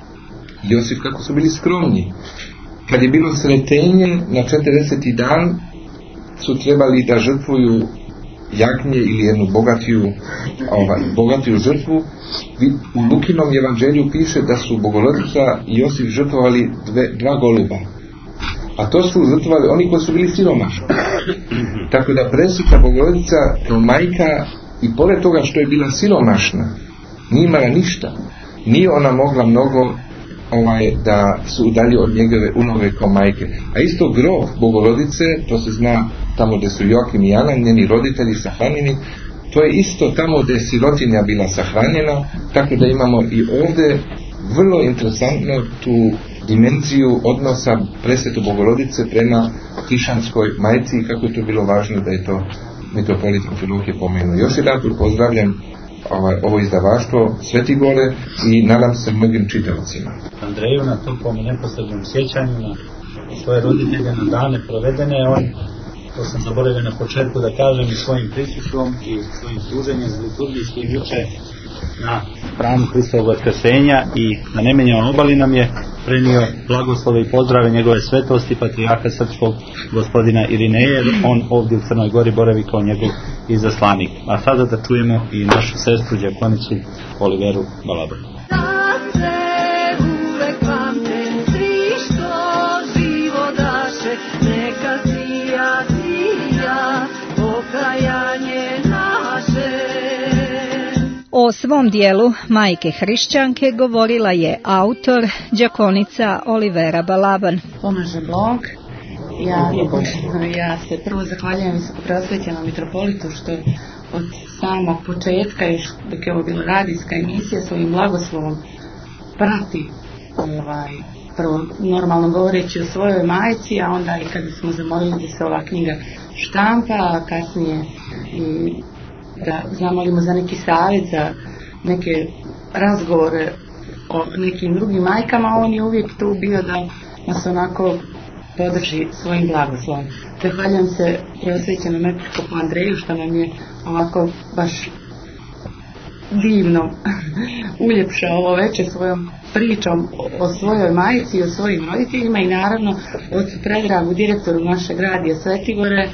i Josif kako su bili skromni. Kad je bilo sretenje na četrdeseti dan su trebali da žrtvuju jagnje ili jednu bogatiju, ovaj, bogatiju žrtvu. U Lukinom evanđelju piše da su Bogorodica i Josif žrtvovali dve, dva goluba, a to su žrtvovali oni koji su bili siromašni. Tako da presika Bogorodica kao majka, i pored toga što je bila siromašna, nije imala ništa, nije ona mogla mnogo ovaj, da su udalji od njegove uloge kao majke. A isto grob Bogorodice, to se zna tamo gdje su Joakim i Ana, njeni roditelji sahranjeni, to je isto tamo gdje je sirotinja bila sahranjena, tako da imamo i ovdje vrlo interesantno tu dimenziju odnosa presvete Bogorodice prema Tišanskoj majci, i kako je to bilo važno da je to mitropolit Amfilohije pomenuo. Još jedan put pozdravljam ovaj, ovo izdavaštvo Sveti Gore i nadam se mnogim čitavcima. Andreju na toplom i neposrednom sjećanju na svoje roditelje, na dane provedene, on, to sam zaboravio na početku da kažem, i svojim prisustvom i svojim služenjem za liturgijski juče na hramu Hristovog vaskrsenja i na Nemenjavoj obali nam je prenio blagoslove i pozdrave njegove svetosti patrijarha srpskog gospodina Irineje. On ovdje u Crnoj Gori boravi kao njegov izaslanik. A sada da čujemo i našu sestru đakonicu Oliveru Balabr. Da se uvek pamte Hristo. O svom dijelu Majke hrišćanke govorila je autor, đakonica Olivera Balaban. Pomaže blog. Ja, ja se prvo zahvaljujem visokopreosvećenom mitropolitu što od samog početka, još dok je ovo bila radijska emisija, svojim blagoslovom prati ovaj, prvo normalno govoreći o svojoj majci, a onda i kada smo zamolili da se ova knjiga štampa, a kasnije i da zamolimo za neki savjet, za neke razgovore o nekim drugim majkama, on je uvijek tu bio da nas onako podrži svojim blagoslovom. Zahvaljujem se preosvećenom episkopu Andreju što nam je ovako baš divno uljepšao ovo večer svojom pričom o svojoj majci i o svojim roditeljima i naravno ocu Predragu, direktoru našeg radija Svetigore.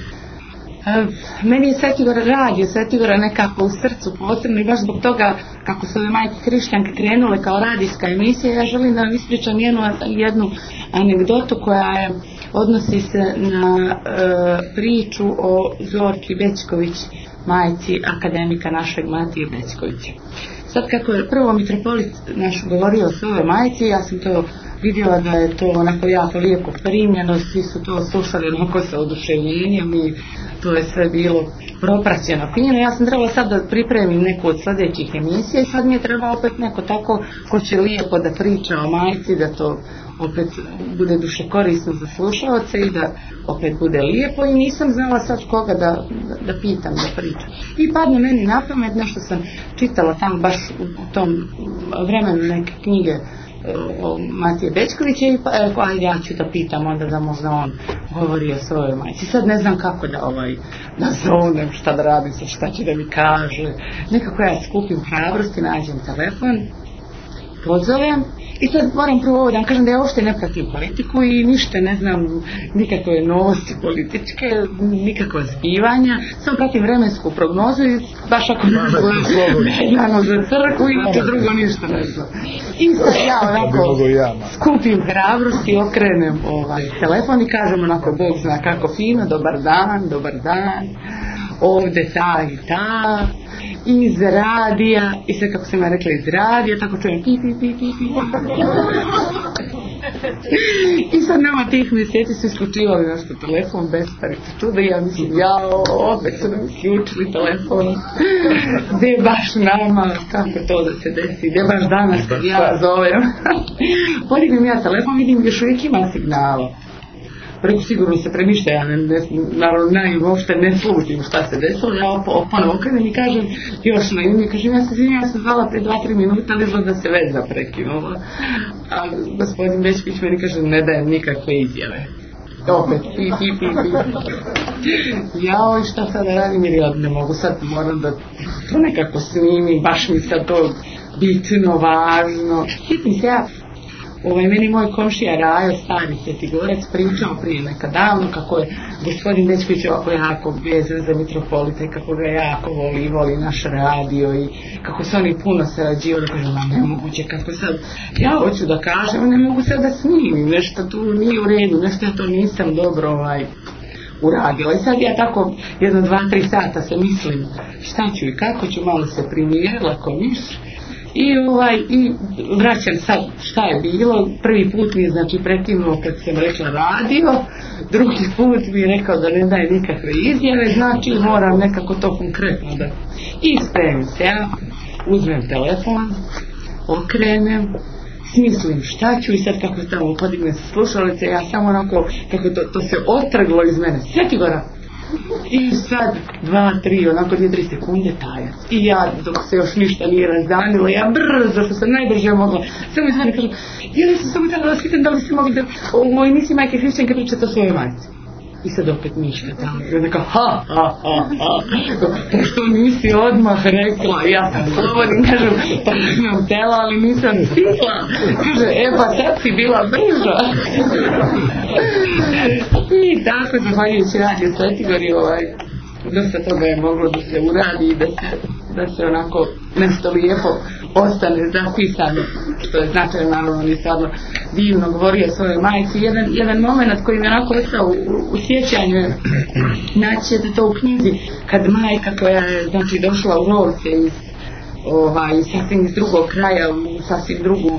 Meni je Svetigora radio, Svetigora nekako u srcu posebno i baš zbog toga kako su ove Majke hrišćanke krenule kao radijska emisija, ja želim da vam ispričam jednu, jednu anegdotu koja je, odnosi se na e, priču o Zorki Bećković, majci akademika našeg Matije Bećkovića. Sad kako je prvo mitropolit naš govorio o svojoj majci, ja sam to vidjela da je to onako jako lijepo primljeno, svi su to slušali onako sa oduševljenjem i to je sve bilo propraćeno fino. Ja sam trebala sad da pripremim neku od sljedećih emisija i sad mi je treba opet neko tako ko će lijepo da priča o majci, da to opet bude duše korisno za slušalce i da opet bude lijepo i nisam znala sad koga da, da, da pitam, da pričam. I padne meni na pamet, nešto sam čitala tamo baš u tom vremenu neke knjige o Matije Bećkovića i pa, e, ajde ja ću da pitam onda da možda on govori o svojoj majci. Sad ne znam kako da ovaj nazovem, šta da radim, šta će da mi kaže. Nekako ja skupim hrabrosti, nađem telefon, pozovem i sad moram prvo ovo da vam kažem da ja uopšte ne pratim politiku i ništa ne znam, nikakve novosti političke, nikakve zbivanja, samo pratim vremensku prognozu i baš ako ne znam medijano za crkvu i niče drugo ništa ne znam. I sad ja onako skupim hrabrost i okrenem ovaj telefon i kažem onako Bog zna kako fino, dobar dan, dobar dan, ovde ta i ta, iz radija, i sve kako sam ja rekla iz radija, tako čujem pi pi pi pi pi. I sad nama tih mjeseci su isključivali nešto telefon bez starice čuda i ja mislim, ja opet su nam isključili telefon, gdje baš nama, kako to da se desi, gdje baš danas kad ja zovem. Podignem ja telefon, vidim još uvijek ima signala. Preko sigurno se premišlja, ja ne, ne, naravno ne, uopšte ne slutim šta se desilo, ja opano okrenem i kažem još na ime, kažem ja se izvinjam, ja sam zvala pre dva tri minuta, ali izgleda da se veza prekinula. A gospodin Bećković meni kaže ne dajem nikakve izjave. Opet, pi, pi, pi, pi. Jao, i šta sad da radim, jer ja ne mogu sad, moram da to nekako snimim, baš mi sad to bitno, važno. Hitim se ja. Ovaj, meni moj komšija Rajo, stari Svetigorac, pričao prije neka davno kako je gospodin Bećković ovako jako vezan za mitropolita i kako ga jako voli i voli naš radio i kako se oni puno sarađivali. Kažem, ma nemoguće, kako sad, ja hoću da kažem, ne mogu sad da snimim, nešto tu nije u redu, nešto ja to nisam dobro ovaj, uradila. I sad ja tako jedno, dva, tri sata se mislim šta ću i kako ću, malo se primirila ko miš. I ovaj i vraćam sad šta je bilo. Prvi put mi je znači prekinuo kad sam rekla radio, drugi put mi je rekao da ne daje nikakve izjave, znači moram nekako to konkretno da ispremim se ja, uzmem telefon, okrenem, smislim šta ću i sad kako tamo podignem se slušalice, ja samo onako kako to, to se otrglo iz mene, Svetigora. I sad dva, tri, onako dvije, tri sekunde tajac. I ja, dok se još ništa nije razdanilo, ja brzo, što sam najbrže mogla, samo izvani kažem, ja sam samo trebala da vas pitam da li ste mogli da u mojoj emisiji Majke hrišćanke pričate o svojoj majci. I sad opet ništa tamo. I onda kao, ha, ha, ha, ha. Pošto nisi odmah rekla, ja sam slobodin, kažem, pa imam tela, ali nisam stigla. Kaže, e pa sad si bila brža. I tako, zahvaljujući Radio Svetigori, ovaj, dosta toga je moglo da se uradi i da se, da se onako nešto lijepo ostane zapisano, što je značajno, naravno, ni stvarno divno govorio o svojoj majci. Jedan, jedan moment koji mi je onako ostao u, u sjećanju je, naći ćete to u knjizi, kad majka koja je, znači, došla u Lovce iz ovaj, sasvim iz drugog kraja, u sasvim drugu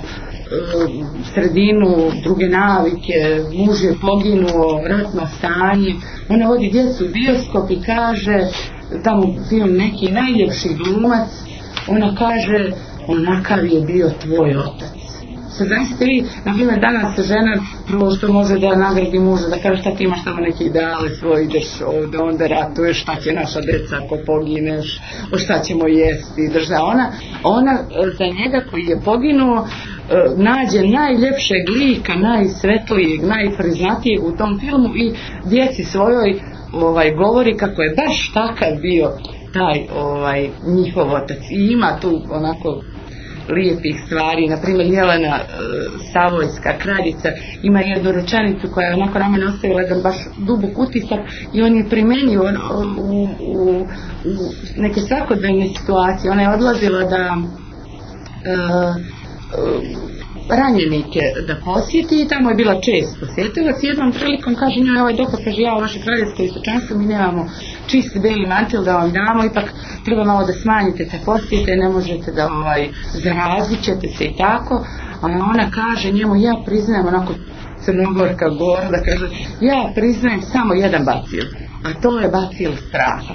sredinu, druge navike, muž je poginuo, ratno stanje. Ona vodi djecu u bioskop i kaže, tamo film neki najljepši glumac, ona kaže, onakav je bio tvoj otac. Sad znašte vi, na primjer danas žena prvo što može da nagradi muža, da kaže šta ti imaš tamo neki ideale svoje, ideš ovdje, onda ratuješ, šta će naša deca ako pogineš, o šta ćemo jesti, drža. Ona, ona za njega koji je poginuo nađe najljepšeg lika, najsvetlijeg, najpriznatijeg u tom filmu i djeci svojoj ovaj, govori kako je baš takav bio taj ovaj, njihov otac. I ima tu onako lijepih stvari, na primjer Jelena e, Savojska, kraljica, ima jednu rečenicu koja je onako na mene ostavila jedan baš dubok utisak i on je primenio u, u, u neke svakodnevne situacije. Ona je odlazila da e, e, ranjenike da posjeti i tamo je bila čest posjetilac i jednom prilikom kaže njoj ovaj doktor, kaže ja u vaše kraljevsko istočanstvo mi nemamo čist beli mantil da vam damo, ipak treba malo da smanjite te posjete, ne možete da ovaj, zarazit ćete se i tako, a ona kaže njemu ja priznajem onako crnogorka gora da kaže ja priznajem samo jedan bacil, a to je bacil straha.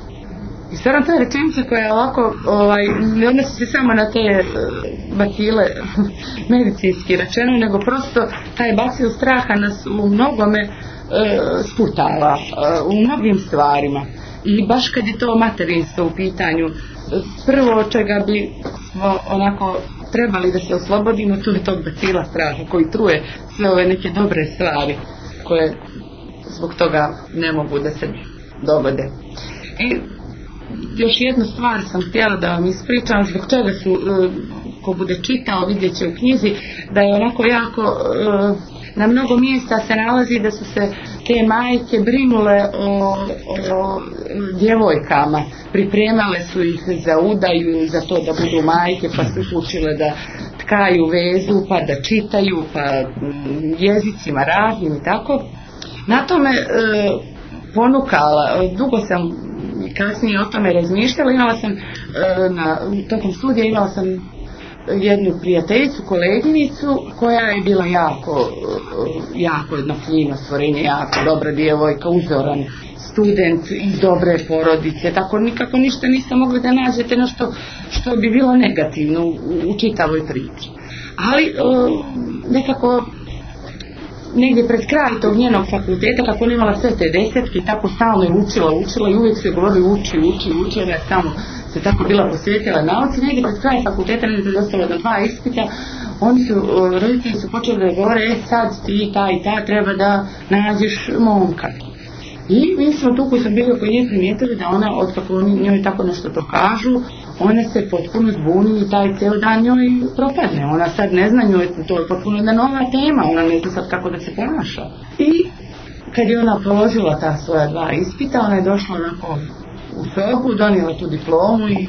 I stvarno to je rečenica koja je ovako, ovaj, ne odnosi se samo na te uh, bacile medicinski rečeno, nego prosto taj bacil straha nas u mnogome uh, sputava, uh, u mnogim stvarima. I baš kad je to materinstvo u pitanju, prvo čega bi smo onako trebali da se oslobodimo, to je tog bacila straha koji truje sve ove neke dobre stvari koje zbog toga ne mogu da se dogode. I još jednu stvar sam htjela da vam ispričam zbog čega su, ko bude čitao vidjet će u knjizi da je onako jako na mnogo mjesta se nalazi da su se te majke brinule o, o djevojkama, pripremale su ih za udaju, za to da budu majke, pa su ih učile da tkaju vezu, pa da čitaju, pa jezicima raznim i tako. Na tome e, ponukala, dugo sam kasnije o tome razmišljala, imala sam e, na tokom studija imala sam jednu prijateljicu, koleginicu koja je bila jako jako jedno fino stvorenje, jako dobra djevojka, uzoran student iz dobre porodice, tako nikako ništa niste mogli da nađete nešto što bi bilo negativno u, u čitavoj priči. Ali e, nekako negdje pred kraj tog njenog fakulteta, kako ona imala sve te desetke i tako stalno je učila, učila i uvijek su je govorili uči, uči, uči, ona je samo se tako bila posvetila nauci, negdje pred kraj fakulteta negdje je ostalo na dva ispita, oni su, roditelji su počeli da govore, e sad ti ta i ta treba da nađeš momka. I mi smo tu koji smo bili oko nje primijetili da ona, od kako oni njoj tako nešto to kažu, ona se potpuno zbuni i taj ceo dan njoj propadne. Ona sad ne zna njoj, to je potpuno jedna nova tema, ona ne zna sad kako da se ponaša. I kad je ona položila ta svoja dva ispita, ona je došla onako u sobu, donijela tu diplomu i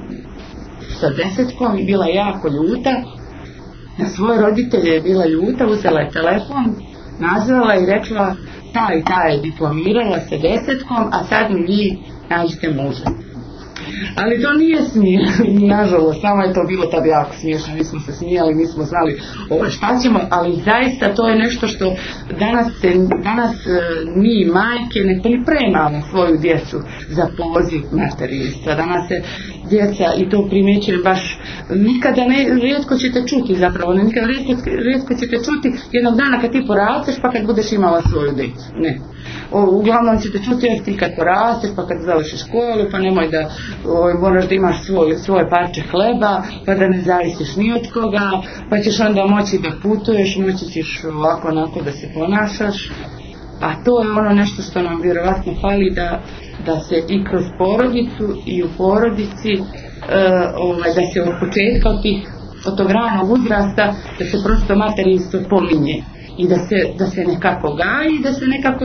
sa desetkom i bila jako ljuta. Na svoje roditelje je bila ljuta, uzela je telefon, nazvala i rekla ta i ta je diplomirala sa desetkom, a sad mi vi nađite muža. Ali to nije smiješno, nažalost, samo je to bilo tad jako smiješno, mi smo se smijali, mi smo znali ovo šta ćemo, ali zaista to je nešto što danas, se, danas mi majke ne pripremamo svoju djecu za poziv materinstva. Danas se djeca, i to primjećujem baš, nikada ne, rijetko ćete čuti zapravo, ne, nikada rijetko, rijetko ćete čuti jednog dana kad ti porasteš pa kad budeš imala svoju djecu, ne. O, uglavnom ćete čuti jer ti kad porasteš pa kad završiš školu pa nemoj da o, moraš da imaš svoj, svoje parče hleba pa da ne zavisiš ni od koga pa ćeš onda moći da putuješ, moći ćeš ovako onako da se ponašaš, a to je ono nešto što nam vjerovatno fali, da, da se i kroz porodicu i u porodici e, ovaj, da se od početka od, tih, od tog ranog uzrasta da se prosto materinstvo pominje i da se, da se nekako gaji, da se nekako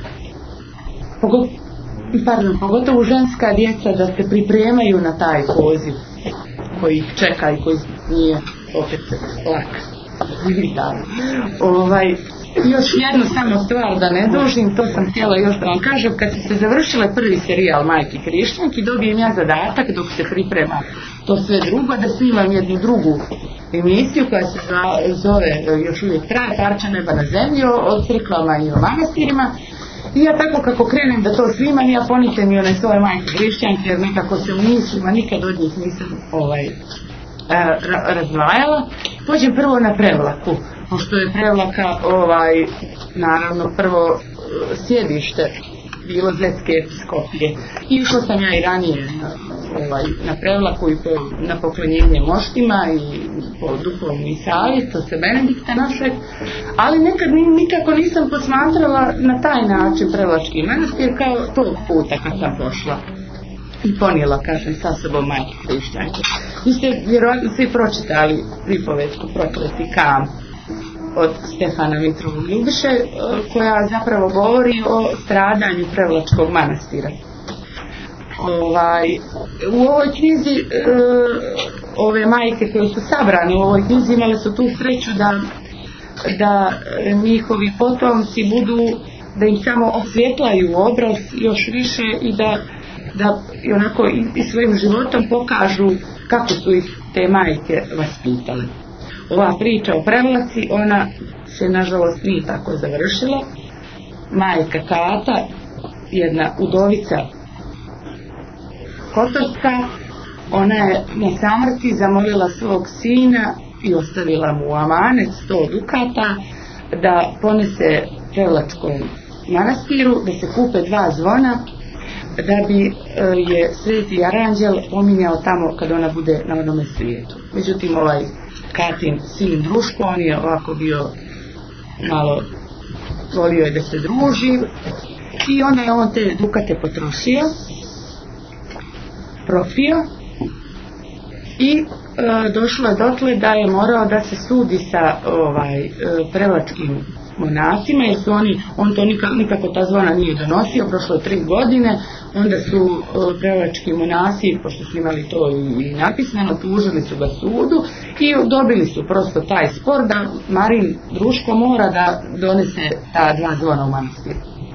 pogot, pardon, pogotovo ženska djeca da se pripremaju na taj poziv koji ih čeka i koji nije opet lak. Ovaj, još jednu samo stvar da ne dužim, to sam htjela još da vam kažem, kad su se završile prvi serijal Majki Hrišćanki, dobijem ja zadatak dok se priprema to sve drugo, da snimam jednu drugu emisiju koja se zove, još uvijek traje, Parča neba na zemlji, o crkvama i o manastirima. I ja tako kako krenem da to snimam, ja poničem i one svoje Majke Hrišćanke, jer nekako se u mislima nikad od njih nisam ovaj, ra razdvajala. Pođem prvo na Prevlaku, pošto je Prevlaka ovaj, naravno prvo sjedište bilo Zetske episkopije. I išla sam ja i ranije na, ovaj, na Prevlaku i po, na poklonjenje moštima i po duhovni savjet od Benedikta našeg, ali nekad nikako nisam posmatrala na taj način Prevlački manastir kao tog puta kad sam pošla i ponijela, kažem, sa sobom Majke Hrišćanke. Vi ste vjerojatno svi pročitali pripovetku Prokleti kamp od Stefana Mitrovog Ljubiše, koja zapravo govori o stradanju Prevlačkog manastira. Ovaj, u ovoj knjizi e, ove majke koje su sabrane u ovoj knjizi imale su tu sreću da, da njihovi potomci budu, da im samo osvjetlaju obraz još više i da, da i onako i, i svojim životom pokažu kako su ih te majke vaspitale. Ova priča o Prevlaci, ona se nažalost nije tako završila. Majka Kata, jedna udovica Kotorska, ona je na samrti zamolila svog sina i ostavila mu u amanet sto dukata da ponese Prevlačkom manastiru, da se kupe dva zvona, da bi je Sveti Aranđel pominjao tamo kad ona bude na onome svijetu. Međutim, ovaj Katin sin Druško, on je ovako bio malo, volio je da se druži i onda je on te dukate potrošio, profio i e, došlo je dotle da je morao da se sudi sa ovaj, e, Prevlačkim monacima, jer su oni, on to nikako, nikako ta zvona nije donosio, prošlo je tri godine, onda su e, Prevlački monasi, pošto su imali to i, i napisano, tužili su ga sudu i dobili su prosto taj spor da Marin Druško mora da donese ta dva zvona u manastir.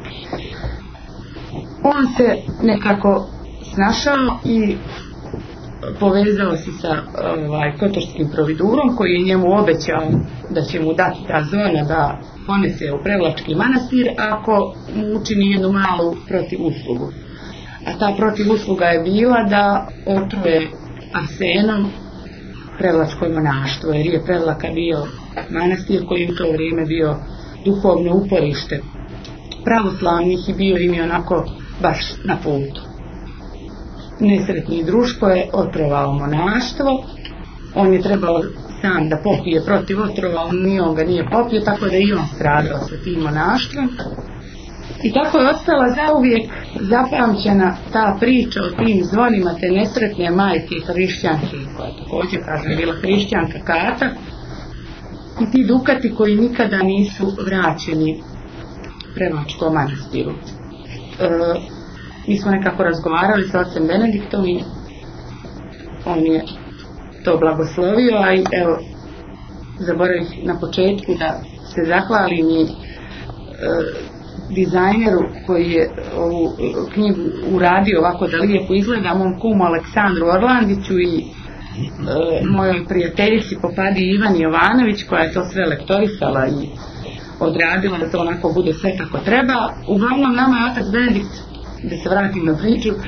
On se nekako snašao i povezao se sa ovaj, kotorskim providurom koji je njemu obećao da će mu dati ta zvona da ponese u Prevlački manastir ako mu učini jednu malu protivuslugu. A ta protivusluga je bila da otruje arsenom Prevlačko monaštvo, jer je Prevlaka bio manastir koji u to vrijeme bio duhovno uporište pravoslavnih i bio im je onako baš na putu. Nesretni Druško je otrovao monaštvo, on je trebao sam da popije protiv otrova, on nije, on ga nije popio, tako da i on stradao sa tim monaštvom. I tako je ostala zauvijek zapamćena ta priča o tim zvonima te nesretne majke Hrišćanke, koja također, kažem, bila Hrišćanka Kata, i ti dukati koji nikada nisu vraćeni Prevlačkom manastiru. E, mi smo nekako razgovarali sa ocem Benediktom i on je to blagoslovio, a i evo, zaboravih na početku da se zahvalim i e, dizajneru koji je ovu knjigu uradio ovako da lijepo izgleda, mom kumu Aleksandru Orlandiću i e, mojoj prijateljici Popadi Ivani Jovanović, koja je to sve lektorisala i odradila da to onako bude sve kako treba. Uglavnom, nama je otac Benedikt, da se vratim na priču, e,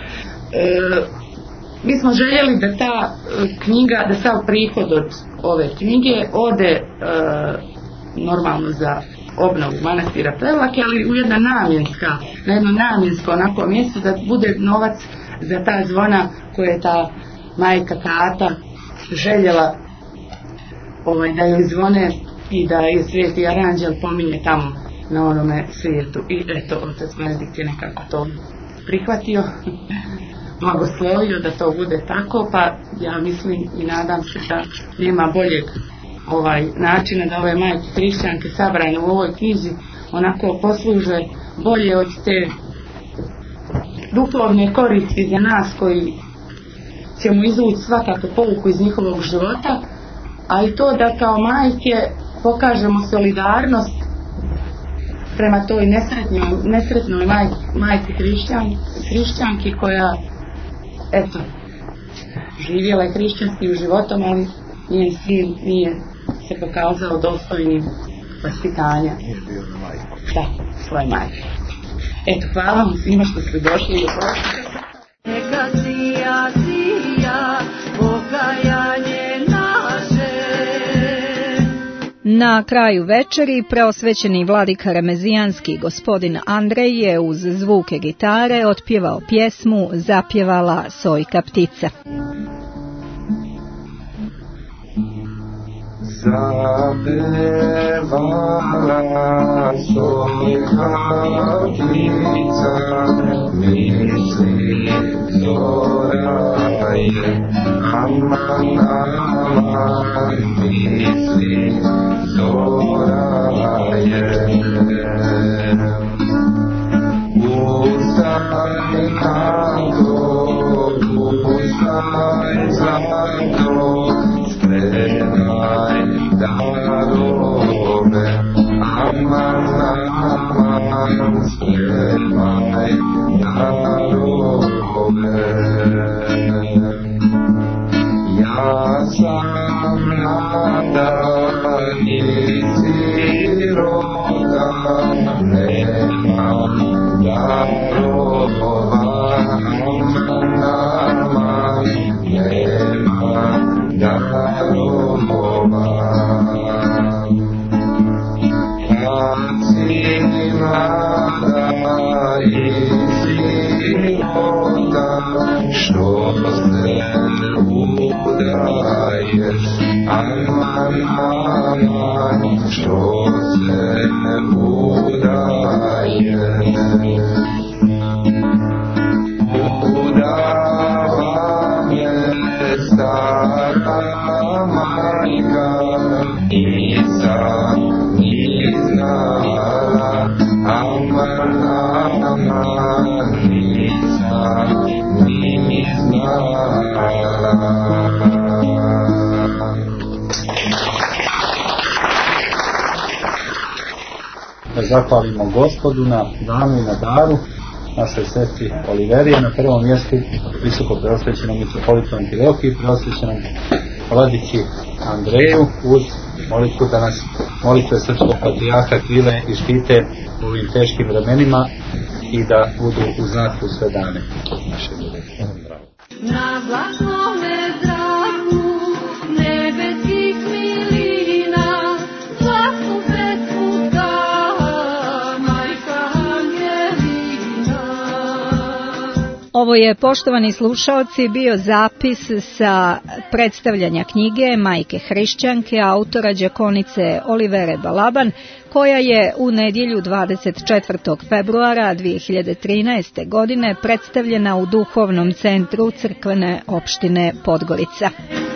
mi smo željeli da ta knjiga, da sav prihod od ove knjige ode e, normalno za obnovu manastira Prevlake, ali u jedna namjenska, na jedno namjensko onako mjesto, da bude novac za ta zvona koje je ta majka Kata željela ovaj, da joj zvone i da je Sveti Aranđel pominje tamo na onome svijetu. I eto, otac Benedikt je nekako to prihvatio, blagoslovio da to bude tako, pa ja mislim i nadam se da nema boljeg ovaj načina da ove majke Hrišćanke sabrane u ovoj knjizi onako posluže bolje od te duhovne koristi za nas koji ćemo izvući svakako pouku iz njihovog života, a i to da kao majke pokažemo solidarnost prema toj nesretnoj, nesretnoj maj, majci hrišćan, hrišćanki koja, eto, živjela je hrišćanskim životom, ali njen sin nije se pokazao dostojnim vaspitanja. Nije bio na majku. Da, svoje majke. Eto, hvala vam svima što ste došli i neka sija, sija, pokajanje naše. Na kraju večeri preosvećeni vladika remezijanski gospodin Andrej je uz zvuke gitare otpjevao pjesmu Zapjevala Sojka ptica. Zapjevala Sojka ptica, misli zora je, aman, aman, misli zora je. Ustaj kanto, ustaj zato, spremaj darove, aman, aman, spremaj darove. Ja sam mlada i sirota, nemam darova, aman, aman, nemam darova. Kad si mlada i sirota, što se udaješ, aman, aman, što se udaješ. Udava me stara majka, nisam ni znala, aman, aman, nisam ni znala. Da zahvalimo Gospodu na danu i na daru našoj sestri Oliverije, na prvom mjestu visoko preosvećenom mitropolitu Antiohiji, preosvećenom vladici Andreju, uz molitvu da nas molitve srpskog patrijarha krile i štite u ovim teškim vremenima i da budu u znaku sve dane naše ljude. Na blažnome zraku nebeskih milina, slatku pesmu ptala majka Angelina. Ovo je, poštovani slušaoci, bio zapis sa predstavljanja knjige Majke hrišćanke autora đakonice Olivere Balaban, koja je u nedjelju dvadeset četvrtog februara dvije hiljade trinaeste. godine predstavljena u duhovnom centru crkvene opštine Podgorica.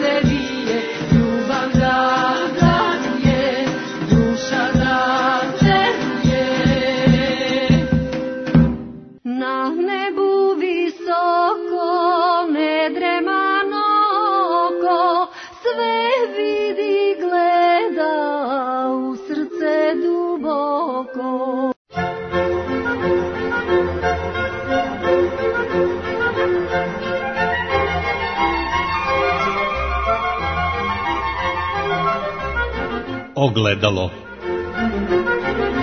Na nebu visoko nedremano oko sve vidi, gleda u srce duboko. Ogledalo.